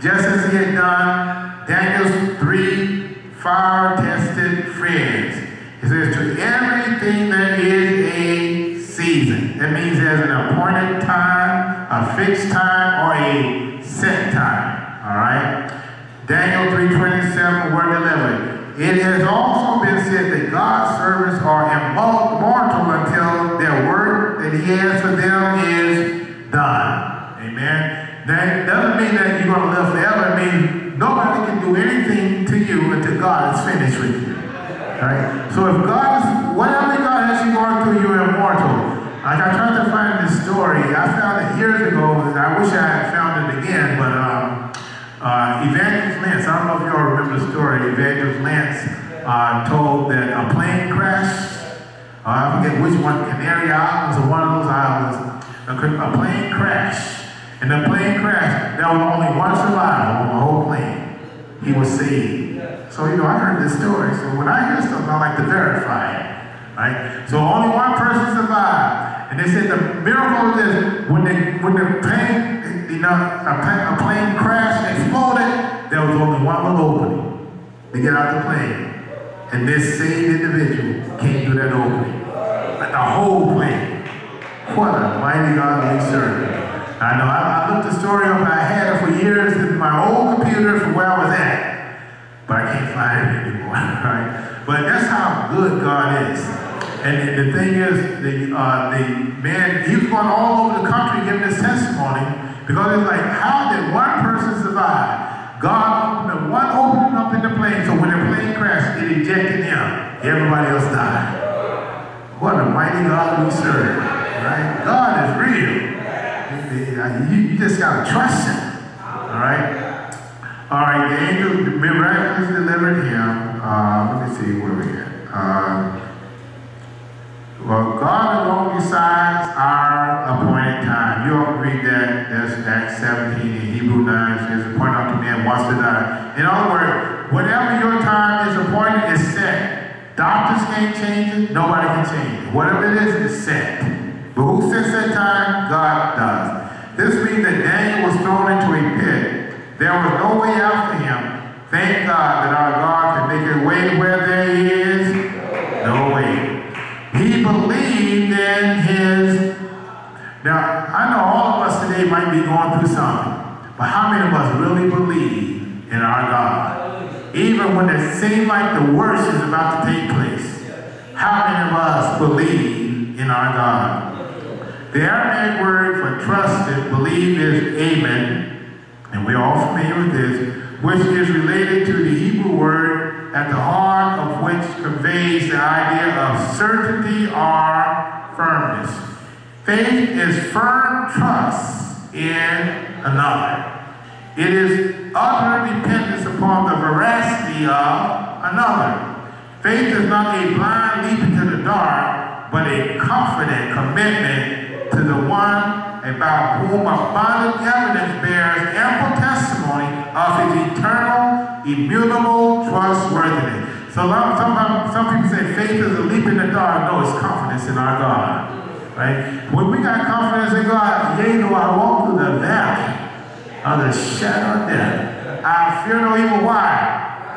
just as he had done Daniel's 3 fire-tested friends. He says, to everything there is a season. That means there's an appointed time, a fixed time, or a set time. All right? Daniel 3:27, word delivered. It has also been said that God's servants are immortal until their work that he has for them is done. Amen? That doesn't mean that you're going to live forever. It means nobody can do anything to you until God is finished with you. Right? So if God is, whatever God has you going through, you're immortal. Like I tried to find this story. I found it years ago, and I wish I had found it again, but Evangelist Lance, I don't know if y'all remember the story. Evangelist Lance told that a plane crashed. I forget which one, Canary Islands or one of those islands. A plane crashed. And the plane crashed. There was only one survivor on the whole plane. He was saved. So, I heard this story. So when I hear something, I like to verify it. Right? So only one person survived. And they said the miracle is when the plane, a plane crashed and exploded, there was only one little opening to get out the plane. And this same individual came through that opening. Like the whole plane. What a mighty God we serve. I know I looked the story up. I had it for years in my old computer from where I was at. But I can't find it anymore, right? But that's how good God is. And the thing is, the man, he was going all over the country giving his testimony because it's like, how did one person survive? God opened one opening up in the plane, so when the plane crashed, it ejected him. Everybody else died. What a mighty God we serve, right? God is real. You just got to trust him, all right? All right, the angel miraculously delivered him. Let me see where we at. Well, God alone decides our appointed time. You all read that. That's Acts 17 and Hebrew 9. It says, appointed unto men once to die. In other words, whatever your time is appointed is set. Doctors can't change it. Nobody can change it. Whatever it is, it's set. But who sets that time? God does. This means that Daniel was thrown into a pit. There was no way out for him. Thank God that our God can make a way where there is no way. He believed in his... Now, I know all of us today might be going through something, but how many of us really believe in our God? Even when it seems like the worst is about to take place, how many of us believe in our God? The Aramaic word for trusted, believe is amen. And we're all familiar with this, which is related to the Hebrew word at the heart of which conveys the idea of certainty or firmness. Faith is firm trust in another. It is utter dependence upon the veracity of another. Faith is not a blind leap into the dark, but a confident commitment to the one about whom abundant evidence bears ample testimony of his eternal, immutable trustworthiness. So some people say faith is a leap in the dark. No, it's confidence in our God. Right? When we got confidence in God, yea, though I walk through the valley of the shadow of death, I fear no evil. Why?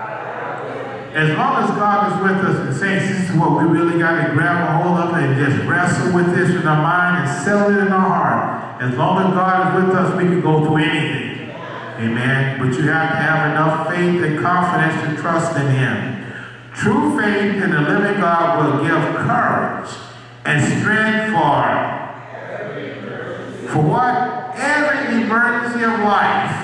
As long as God is with us and saints, this is what we really got to grab a hold of and just wrestle with this in our mind and settle it in our heart. As long as God is with us, we can go through anything. Amen. But you have to have enough faith and confidence to trust in him. True faith in the living God will give courage and strength for what? Every emergency of life.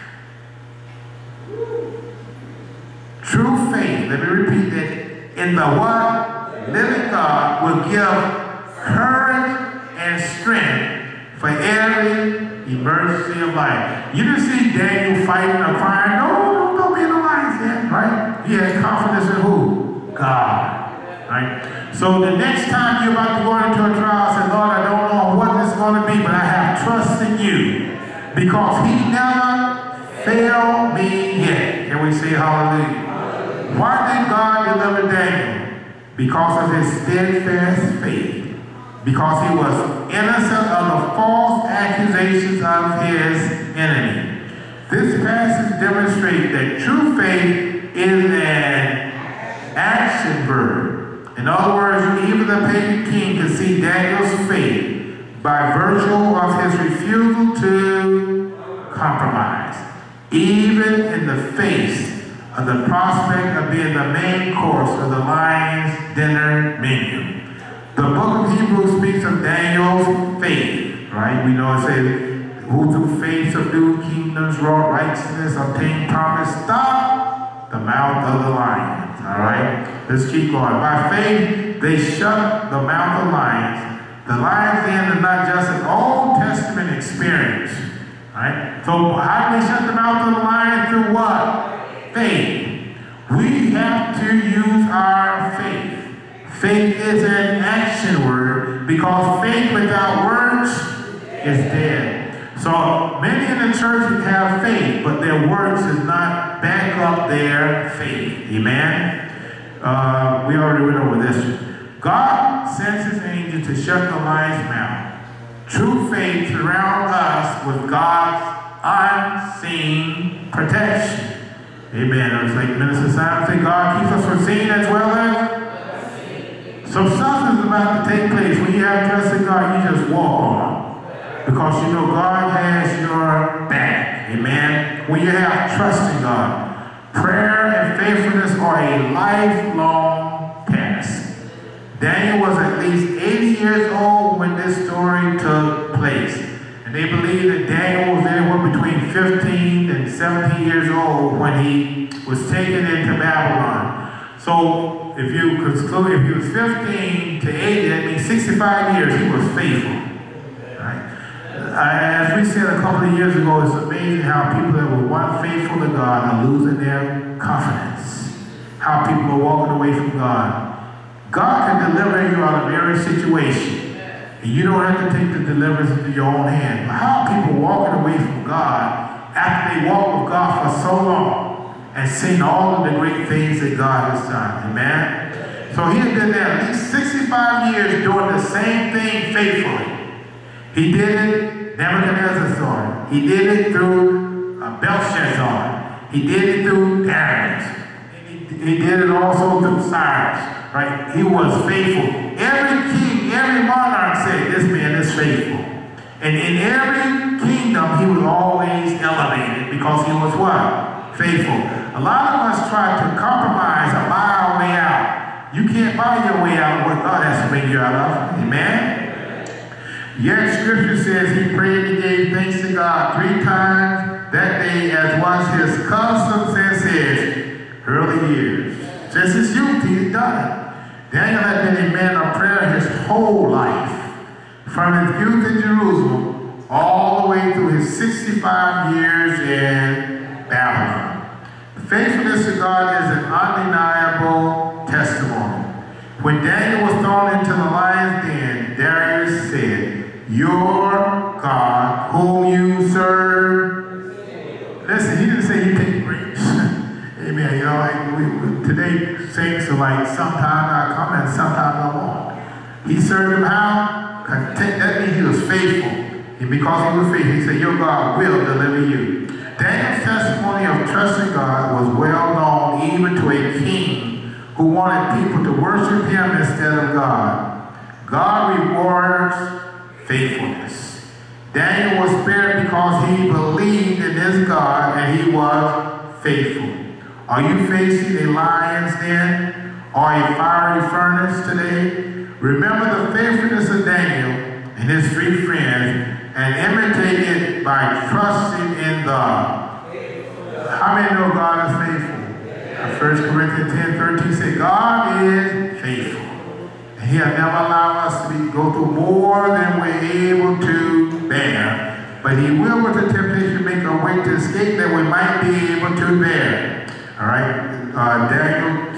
True faith, let me repeat that, in the what? Living God will give courage and strength for every emergency of life. You didn't see Daniel fighting or crying, no, don't be in the lion's den, right? He had confidence in who? God, right? So the next time you're about to go into a trial, say, Lord, I don't know what this is going to be, but I have trust in you because he never failed me yet. Can we say hallelujah? Why did God deliver Daniel? Because of his steadfast faith. Because he was innocent of the false accusations of his enemy. This passage demonstrates that true faith is an action verb. In other words, even the pagan king could see Daniel's faith by virtue of his refusal to compromise, even in the face of the prospect of being the main course of the lion's dinner menu. The book of Hebrews speaks of Daniel's faith, right? We know it says, who through faith subdued kingdoms, wrought righteousness, obtained promise, stop the mouth of the lions, all right? Let's keep going. By faith, they shut the mouth of lions. The lions then is not just an Old Testament experience, right? So how do they shut the mouth of the lion? Through what? Faith. We have to use our faith. Faith is an action word because faith without works is dead. So many in the church have faith, but their works does not back up their faith. Amen? We already went over this. God sends his angel to shut the lion's mouth. True faith surrounds us with God's unseen protection. Amen. It's like Minister Simon said, God keeps us from seen as well as. So something's about to take place. When you have trust in God, you just walk on. Because you know God has your back. Amen. When you have trust in God, prayer and faithfulness are a lifelong task. Daniel was at least 80 years old when this story took place. And they believe that Daniel was anywhere between 15 and 17 years old when he was taken into Babylon. So if you conclude, if he was 15 to 80, that means 65 years he was faithful. Right? As we said a couple of years ago, it's amazing how people that were once faithful to God are losing their confidence. How people are walking away from God. God can deliver you out of every situation. And you don't have to take the deliverance into your own hand. But how are people walking away from God after they walk with God for so long and seen all of the great things that God has done? Amen? So he had been there at least 65 years doing the same thing faithfully. He did it, Nebuchadnezzar saw it. He did it through Belshazzar. He did it through Darius. He did it also through Cyrus. Right? He was faithful. Every king, every monarch said, this man is faithful. And in every kingdom, he was always elevated because he was what? Faithful. A lot of us try to compromise and buy our way out. You can't buy your way out of what God has to bring you out of. Amen? Yet Scripture says he prayed and gave thanks to God 3 times that day, as was his custom since his early years. Since his youth, he had done it. Daniel had been a man of prayer his whole life, from his youth in Jerusalem all the way through his 65 years in Babylon. The faithfulness to God is an undeniable testimony. When Daniel was thrown into the lion's den, Darius said, "Your God, whom you serve." Listen, he didn't say you take grapes. Amen. You know, like today, saints are like, sometimes I come and sometimes I won't. He served him how? That means he was faithful. And because he was faithful, he said, your God will deliver you. Daniel's testimony of trusting God was well known even to a king who wanted people to worship him instead of God. God rewards faithfulness. Daniel was spared because he believed in his God and he was faithful. Are you facing a lion's den or a fiery furnace today? Remember the faithfulness of Daniel and his 3 friends and imitate it by trusting in God. How many know God is faithful? 1 Corinthians 10:13 says, God is faithful. And he has never allowed us to go through more than we're able to bear. But he will, with the temptation, make a way to escape that we might be able to bear. All right, Daniel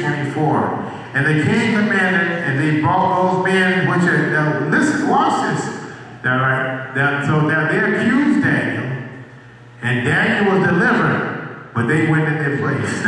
6:24. And the king commanded, and they brought those men which are, now listen, watch this. All right, so now they accused Daniel, and Daniel was delivered, but they went in their place.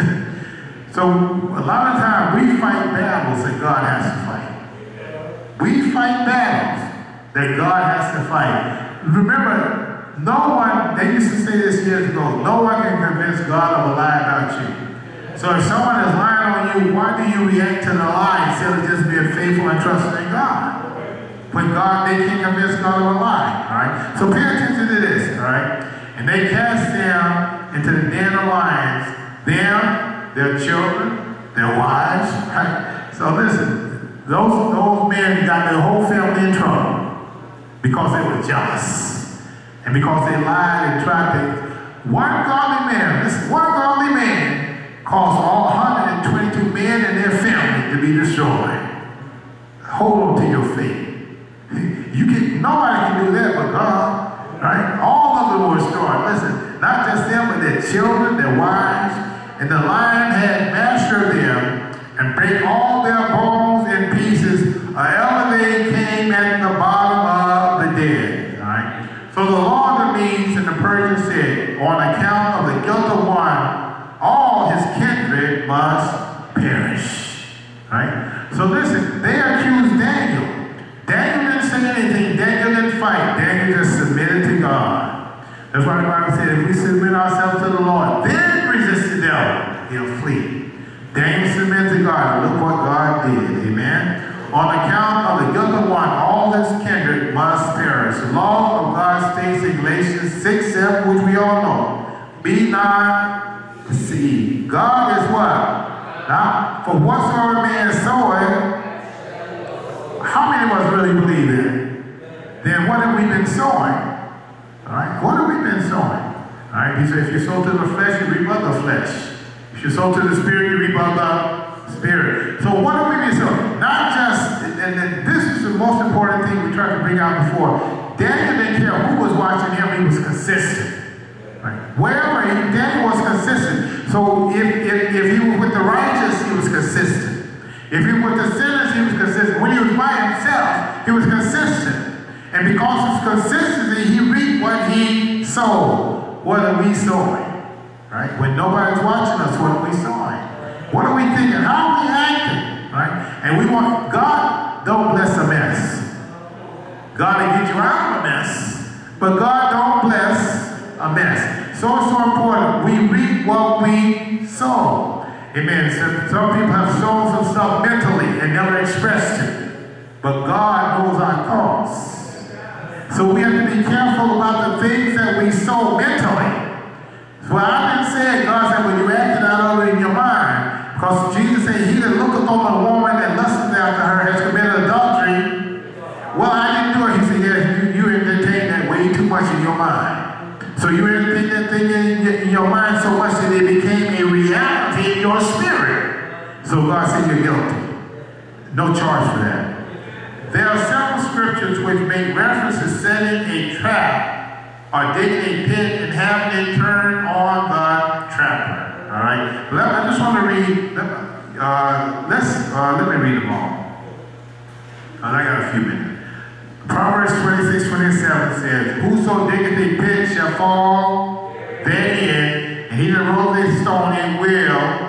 So a lot of times we fight battles that God has to fight. We fight battles that God has to fight. Remember, no one, they used to say this years ago, no one can convince God of a lie about you. So if someone is lying on you, why do you react to the lie instead of just being faithful and trusting in God? When God, they can't convince God of a lie, all right? So pay attention to this, all right? And they cast them into the den of lions, them, their children, their wives, right? So listen, those men got their whole family in trouble because they were jealous. And because they lied and tried to, one godly man caused all 122 men and their family to be destroyed. Hold on to your faith. Nobody can do that but God, right? All of them were destroyed. Listen, not just them, but their children, their wives, and the lion had mastered them and break all their bones in pieces, however they came at the bottom of the dead. All right? So the law of the Medes and the Persians said, on account of the guilt of one, all his kindred must perish. Right? So listen, they accused Daniel. Daniel didn't say anything. Daniel didn't fight. Daniel just submitted to God. That's why the Bible said, if we submit ourselves to the Lord, then resist the devil, he'll flee. Daniel submitted to God. Look what God did. Amen. On account of the guilt of one, all his kindred must perish. The law of God states in Galatians 6:7, which we all know. Be not deceived. God is what? Now, for whatsoever man soweth, how many of us really believe that? Then what have we been sowing? All right? What have we been sowing? All right? He said, if you sow to the flesh, you reap of the flesh. If you sow to the spirit, you reap of the spirit. So what have we been sowing? Not just, and this is the most important thing we tried to bring out before. Daniel didn't care who was watching him, he was consistent. Right? Wherever Daniel was consistent. So if he was with the righteous, he was consistent. If he was with the sinners, he was consistent. When he was by himself, he was consistent. And because of his consistency, he reaped what he sowed. What are we sowing? Right? When nobody's watching us, what are we sowing? What are we thinking? How are we acting? Right? And we want, God don't bless a mess. God will get you out of a mess, but God don't bless a mess. So it's so important. We reap what we sow. Amen. So some people have sown some stuff mentally and never expressed it. But God knows our thoughts. So we have to be careful about the things that we sow mentally. So I didn't say it, God said, when you acted out of it in your mind, because Jesus said, he that looketh on a woman and lusteth after her has committed adultery. Well, I didn't do it. He said, yes, you entertained that way too much in your mind. So you entertained that thing in your mind so much that it became a reality in your spirit. So God said, you're guilty. No charge for that. There are several scriptures which make reference to setting a trap or digging a pit and having it turn on the trapper. All right? I just want to read, let me read them all. I got a few minutes. Proverbs 26:27 says, whoso diggeth a pit shall fall therein, and he that rolleth a stone in will.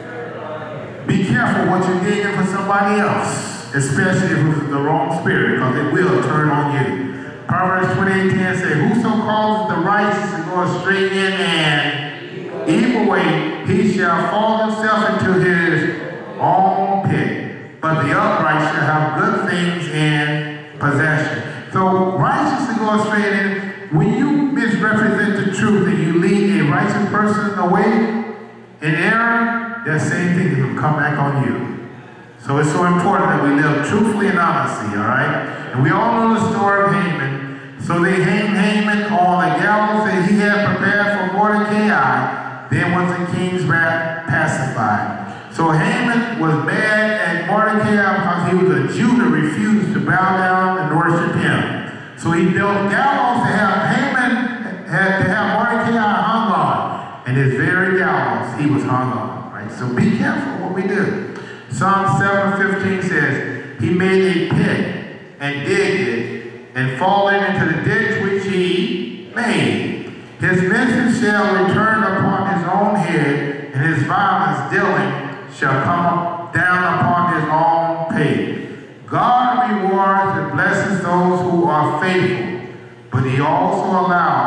Be careful what you're digging for somebody else, especially if it's the wrong spirit, because it will turn on you. Proverbs 28:10 says, whoso causes the righteous to go astray in an evil way, he shall fall himself into his own pit. But the upright shall have good things in possession. So righteous to go astray in, when you misrepresent the truth and you lead a righteous person away in error, that same thing will come back on you. So it's so important that we live truthfully and honestly, all right? And we all know the story of Haman. So they hanged Haman on a gallows that he had prepared for Mordecai. Then was the king's wrath pacified. So Haman was mad at Mordecai because he was a Jew that refused to bow down and worship him. So he built gallows to have Haman had to have Mordecai hung on. And his very gallows he was hung on. Right? So be careful what we do. Psalm 7:15 says, he made a pit and digged it and fallen into the ditch which he made. His vengeance shall return upon his own head, and his violence dealing shall come down upon his own pay. God rewards and blesses those who are faithful, but he also allows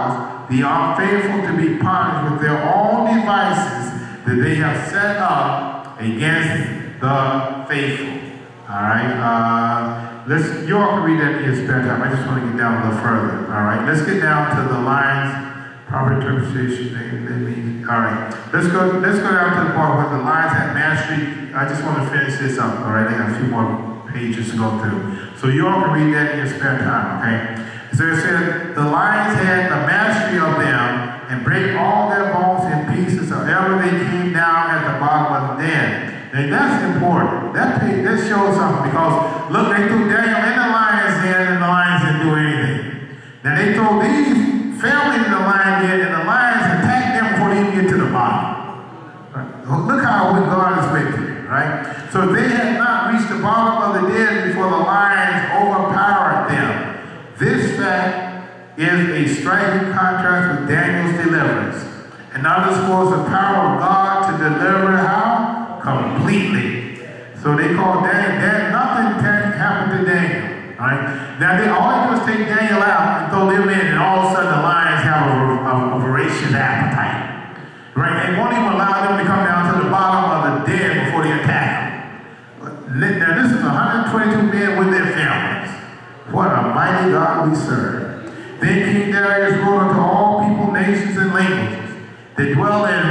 the unfaithful to be punished with their own devices that they have set up against the faithful. All right, you all can read that in your spare time. I just want to get down a little further. All right, let's get down to the lines. Proper interpretation. All right, let's go down to the part where the lions had mastery. I just want to finish this up. All right, I got a few more pages to go through, so you all can read that in your spare time. Okay. So it said the lions had the mastery of them and break all their bones in pieces however they came down at the bottom of the den. And that's important. That shows something because look, they threw Daniel in the lion's den and the lions didn't do anything. Now they threw these families in the lion's den and the lions attacked them before they even get to the bottom. Right? Look how God is with you, right? So they had not reached the bottom of the den before the lions overpowered them. This fact is a striking contrast with Daniel's deliverance and underscores the power of God to deliver how? Completely. So they called Daniel. Nothing happened to Daniel. Right? Now they always just take Daniel out and throw them in, and all of a sudden the lions have a voracious appetite. Right? They won't even allow them to come down to the bottom of the den before they attack them. Now this is 122 men with their families. What a mighty God we serve. Then King Darius wrote unto all people, nations, and languages that dwell in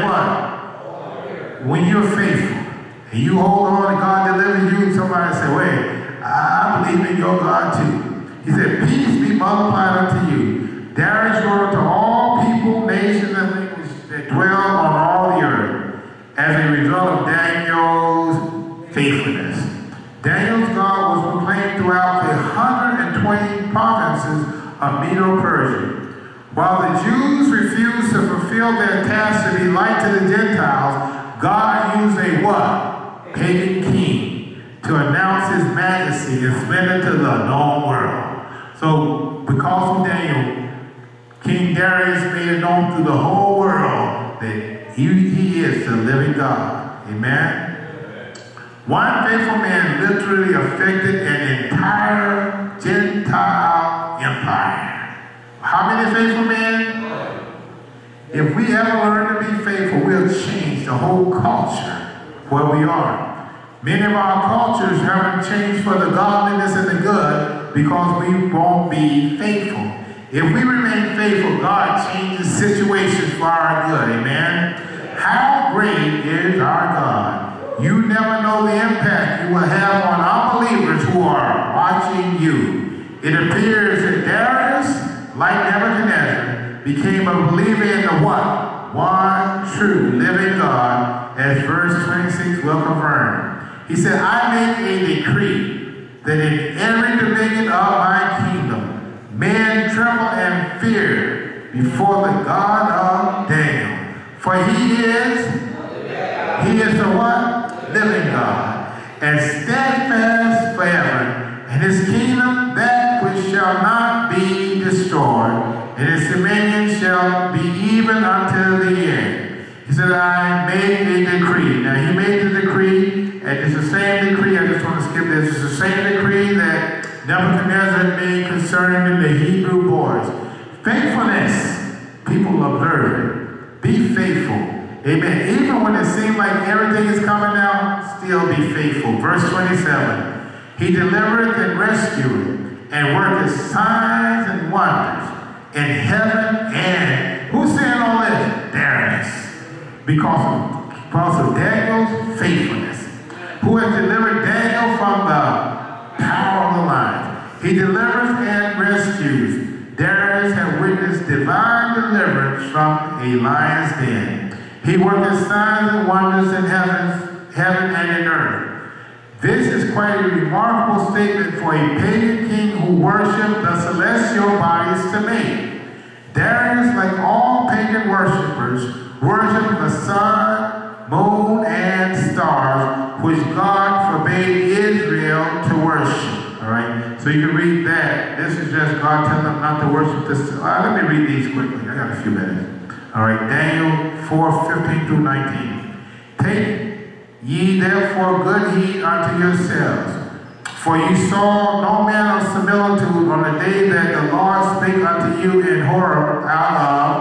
what? When you're faithful and you hold on and God delivers you, and somebody say, wait, I believe in your God too. He said, peace be multiplied unto you. Darius wrote unto all people, nations, and languages that dwell on all the earth as a result of Daniel's faithfulness. Daniel's God was proclaimed throughout the 120 provinces of Medo-Persia. While the Jews refused to fulfill their task to be light to the Gentiles, God used a what? Pagan king to announce his majesty and splendor to the known world. So because of Daniel, King Darius made it known through the whole world that he is the living God. Amen? One faithful man literally affected an entire Gentile empire. How many faithful men? If we ever learn to be faithful, we'll change the whole culture where we are. Many of our cultures haven't changed for the godliness and the good because we won't be faithful. If we remain faithful, God changes situations for our good. Amen? How great is our God? You never know the impact you will have on unbelievers who are watching you. It appears that Darius, like Nebuchadnezzar, became a believer in the what? One true living God, as verse 26 will confirm. He said, I make a decree that in every dominion of my kingdom, men tremble and fear before the God of Daniel. For he is the what? Living God, and steadfast forever, and his kingdom that which shall not be destroyed, and his dominion shall be even until the end. He said, I made a decree. Now he made the decree, and it's the same decree, I just want to skip this, it's the same decree that Nebuchadnezzar made concerning the Hebrew boys. Faithfulness, people observe it. Be faithful. Amen. Even when it seems like everything is coming out, still be faithful. Verse 27. He delivereth and rescueth and worketh signs and wonders in heaven and who's saying all this? Darius. Because of Daniel's faithfulness. Who has delivered Daniel from the power of the lion. He delivers and rescues. Darius has witnessed divine deliverance from a lion's den. He worketh signs and wonders in heaven and in earth. This is quite a remarkable statement for a pagan king who worshipped the celestial bodies to make. Darius, like all pagan worshippers, worshipped the sun, moon, and stars, which God forbade Israel to worship. All right, so you can read that. This is just God telling them not to worship this. Let me read these quickly. I got a few minutes. All right, Daniel 4:15 through 19. Take ye therefore good heed unto yourselves, for ye saw no man of similitude on the day that the Lord spake unto you in Horeb out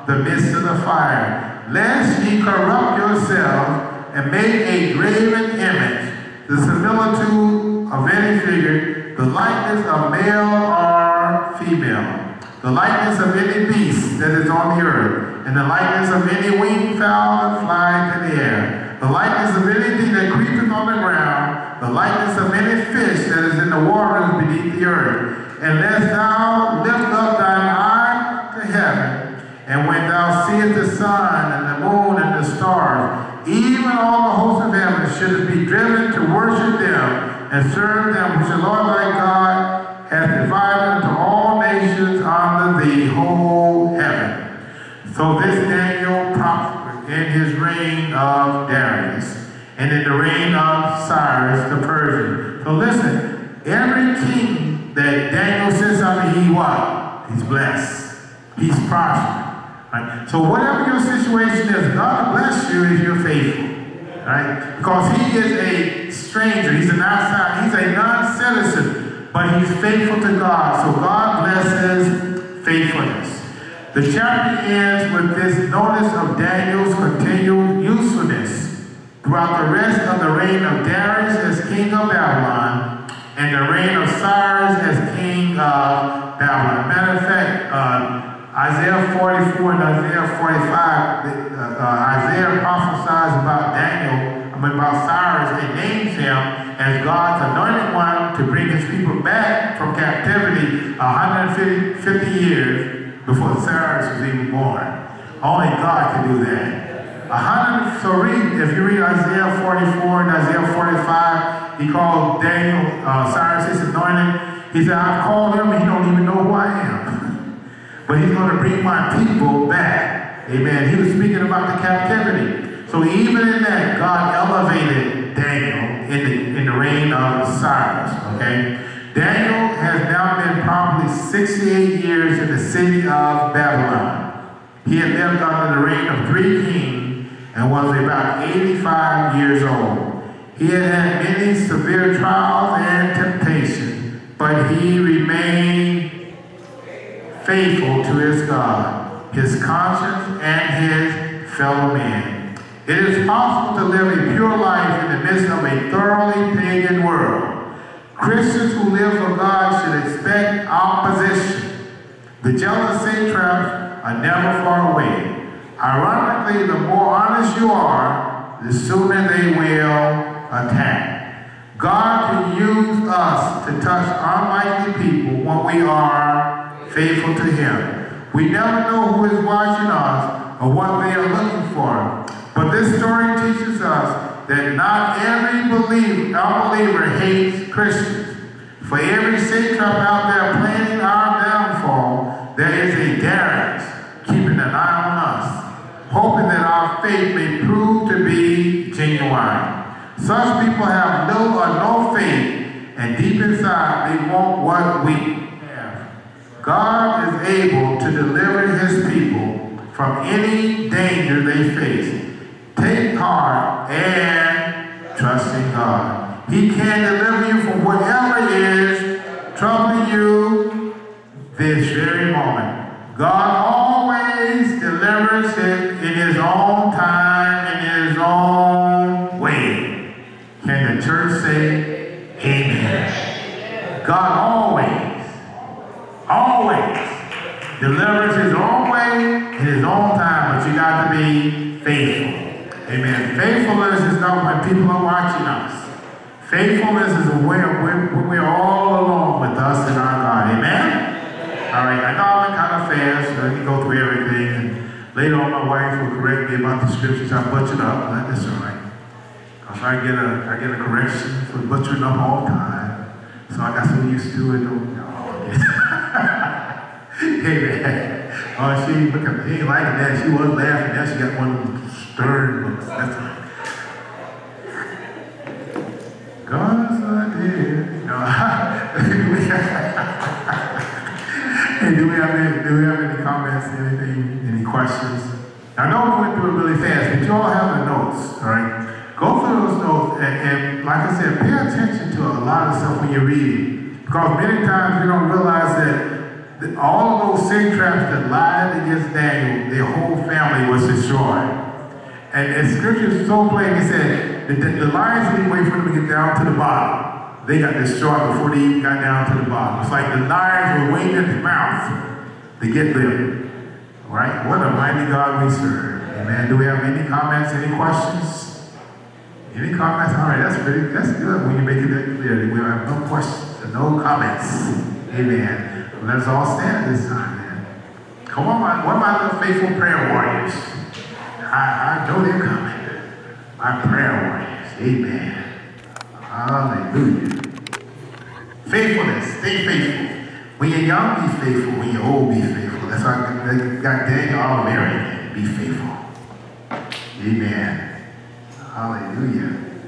the midst of the fire, lest ye corrupt yourselves and make a graven image, the similitude of any figure, the likeness of male or female, the likeness of any beast that is on the earth, and the likeness of any winged fowl that flieth in the air, the likeness of anything that creepeth on the ground, the likeness of any fish that is in the waters beneath the earth. And lest thou lift up thine eye to heaven, and when thou seest the sun and the moon and the stars, even all the hosts of heaven should be driven to worship them and serve them, which the Lord thy God hath divided unto all nations under the whole heaven. So this Daniel prospered in his reign of Darius, and in the reign of Cyrus the Persian. So listen, every king that Daniel sits under, he what? He's blessed. He's prospered. Right? So whatever your situation is, God bless you if you're faithful. Right? Because he is a stranger. He's an outsider. He's a non-citizen. But he's faithful to God. So God blesses faithfulness. The chapter ends with this notice of Daniel's continued usefulness throughout the rest of the reign of Darius as king of Babylon and the reign of Cyrus as king of Babylon. Matter of fact, Isaiah 44 and Isaiah 45, Isaiah prophesies about about Cyrus, and names him as God's anointed one to bring his people back from captivity 150 years before Cyrus was even born. Only God can do that. So if you read Isaiah 44 and Isaiah 45, he called Daniel, Cyrus his anointed. He said, I've called him and he don't even know who I am. But he's going to bring my people back. Amen. He was speaking about the captivity. So even in that, God elevated Daniel in the reign of Cyrus. Okay? Daniel has now been probably 68 years in the city of Babylon. He had lived under the reign of 3 kings and was about 85 years old. He had had many severe trials and temptations, but he remained faithful to his God, his conscience, and his fellow men. It is possible to live a pure life in the midst of a thoroughly pagan world. Christians who live for God should expect opposition. The jealous satraps are never far away. Ironically, the more honest you are, the sooner they will attack. God can use us to touch unlikely people when we are faithful to him. We never know who is watching us or what they are looking for. But this story teaches us that not every unbeliever hates Christians. For every satrap out there planning our downfall, there is a Darius keeping an eye on us, hoping that our faith may prove to be genuine. Such people have little or no faith, and deep inside they want what we have. God is able to deliver his people from any danger they face. Take heart and trust in God. He can deliver you from whatever is troubling you this very moment. God always delivers it in his own time, in his own way. Can the church say amen? God always delivers his own way in his own time, but you got to be faithful. Amen. Faithfulness is not when people are watching us. Faithfulness is a way of when we're all alone with us and our God. Amen? All right. I know I went kind of fast. So I can go through everything. And later on, my wife will correct me about the scriptures I butchered up. That's all right. Because I get a correction for butchering up all the time. So I got so used to it. Amen. Oh, she ain't liking that. She was laughing. Now she got one of them stern looks. That's right. God's not here. Hey, do we have any comments, any questions? I know we went through it really fast, but you all have the notes, all right? Go through those notes, and like I said, pay attention to a lot of stuff when you're reading. Because many times we don't realize that all of those sin traps that lied against Daniel, their whole family was destroyed. And scripture is so plain, it said that the lions didn't wait for them to get down to the bottom. They got destroyed before they even got down to the bottom. It's like the lions were waiting at the mouth to get them. All right? What a mighty God we serve. Amen. Do we have any comments, any questions? Any comments? All right, that's good when you make it that clear. We have no questions and no comments. Amen. Let's all stand this time, man. Come on, one of my little faithful prayer warriors. I know they're coming. My prayer warriors. Amen. Hallelujah. Faithfulness. Stay faithful. When you're young, be faithful. When you're old, be faithful. That's why I got Daniel all married. Be faithful. Amen. Hallelujah.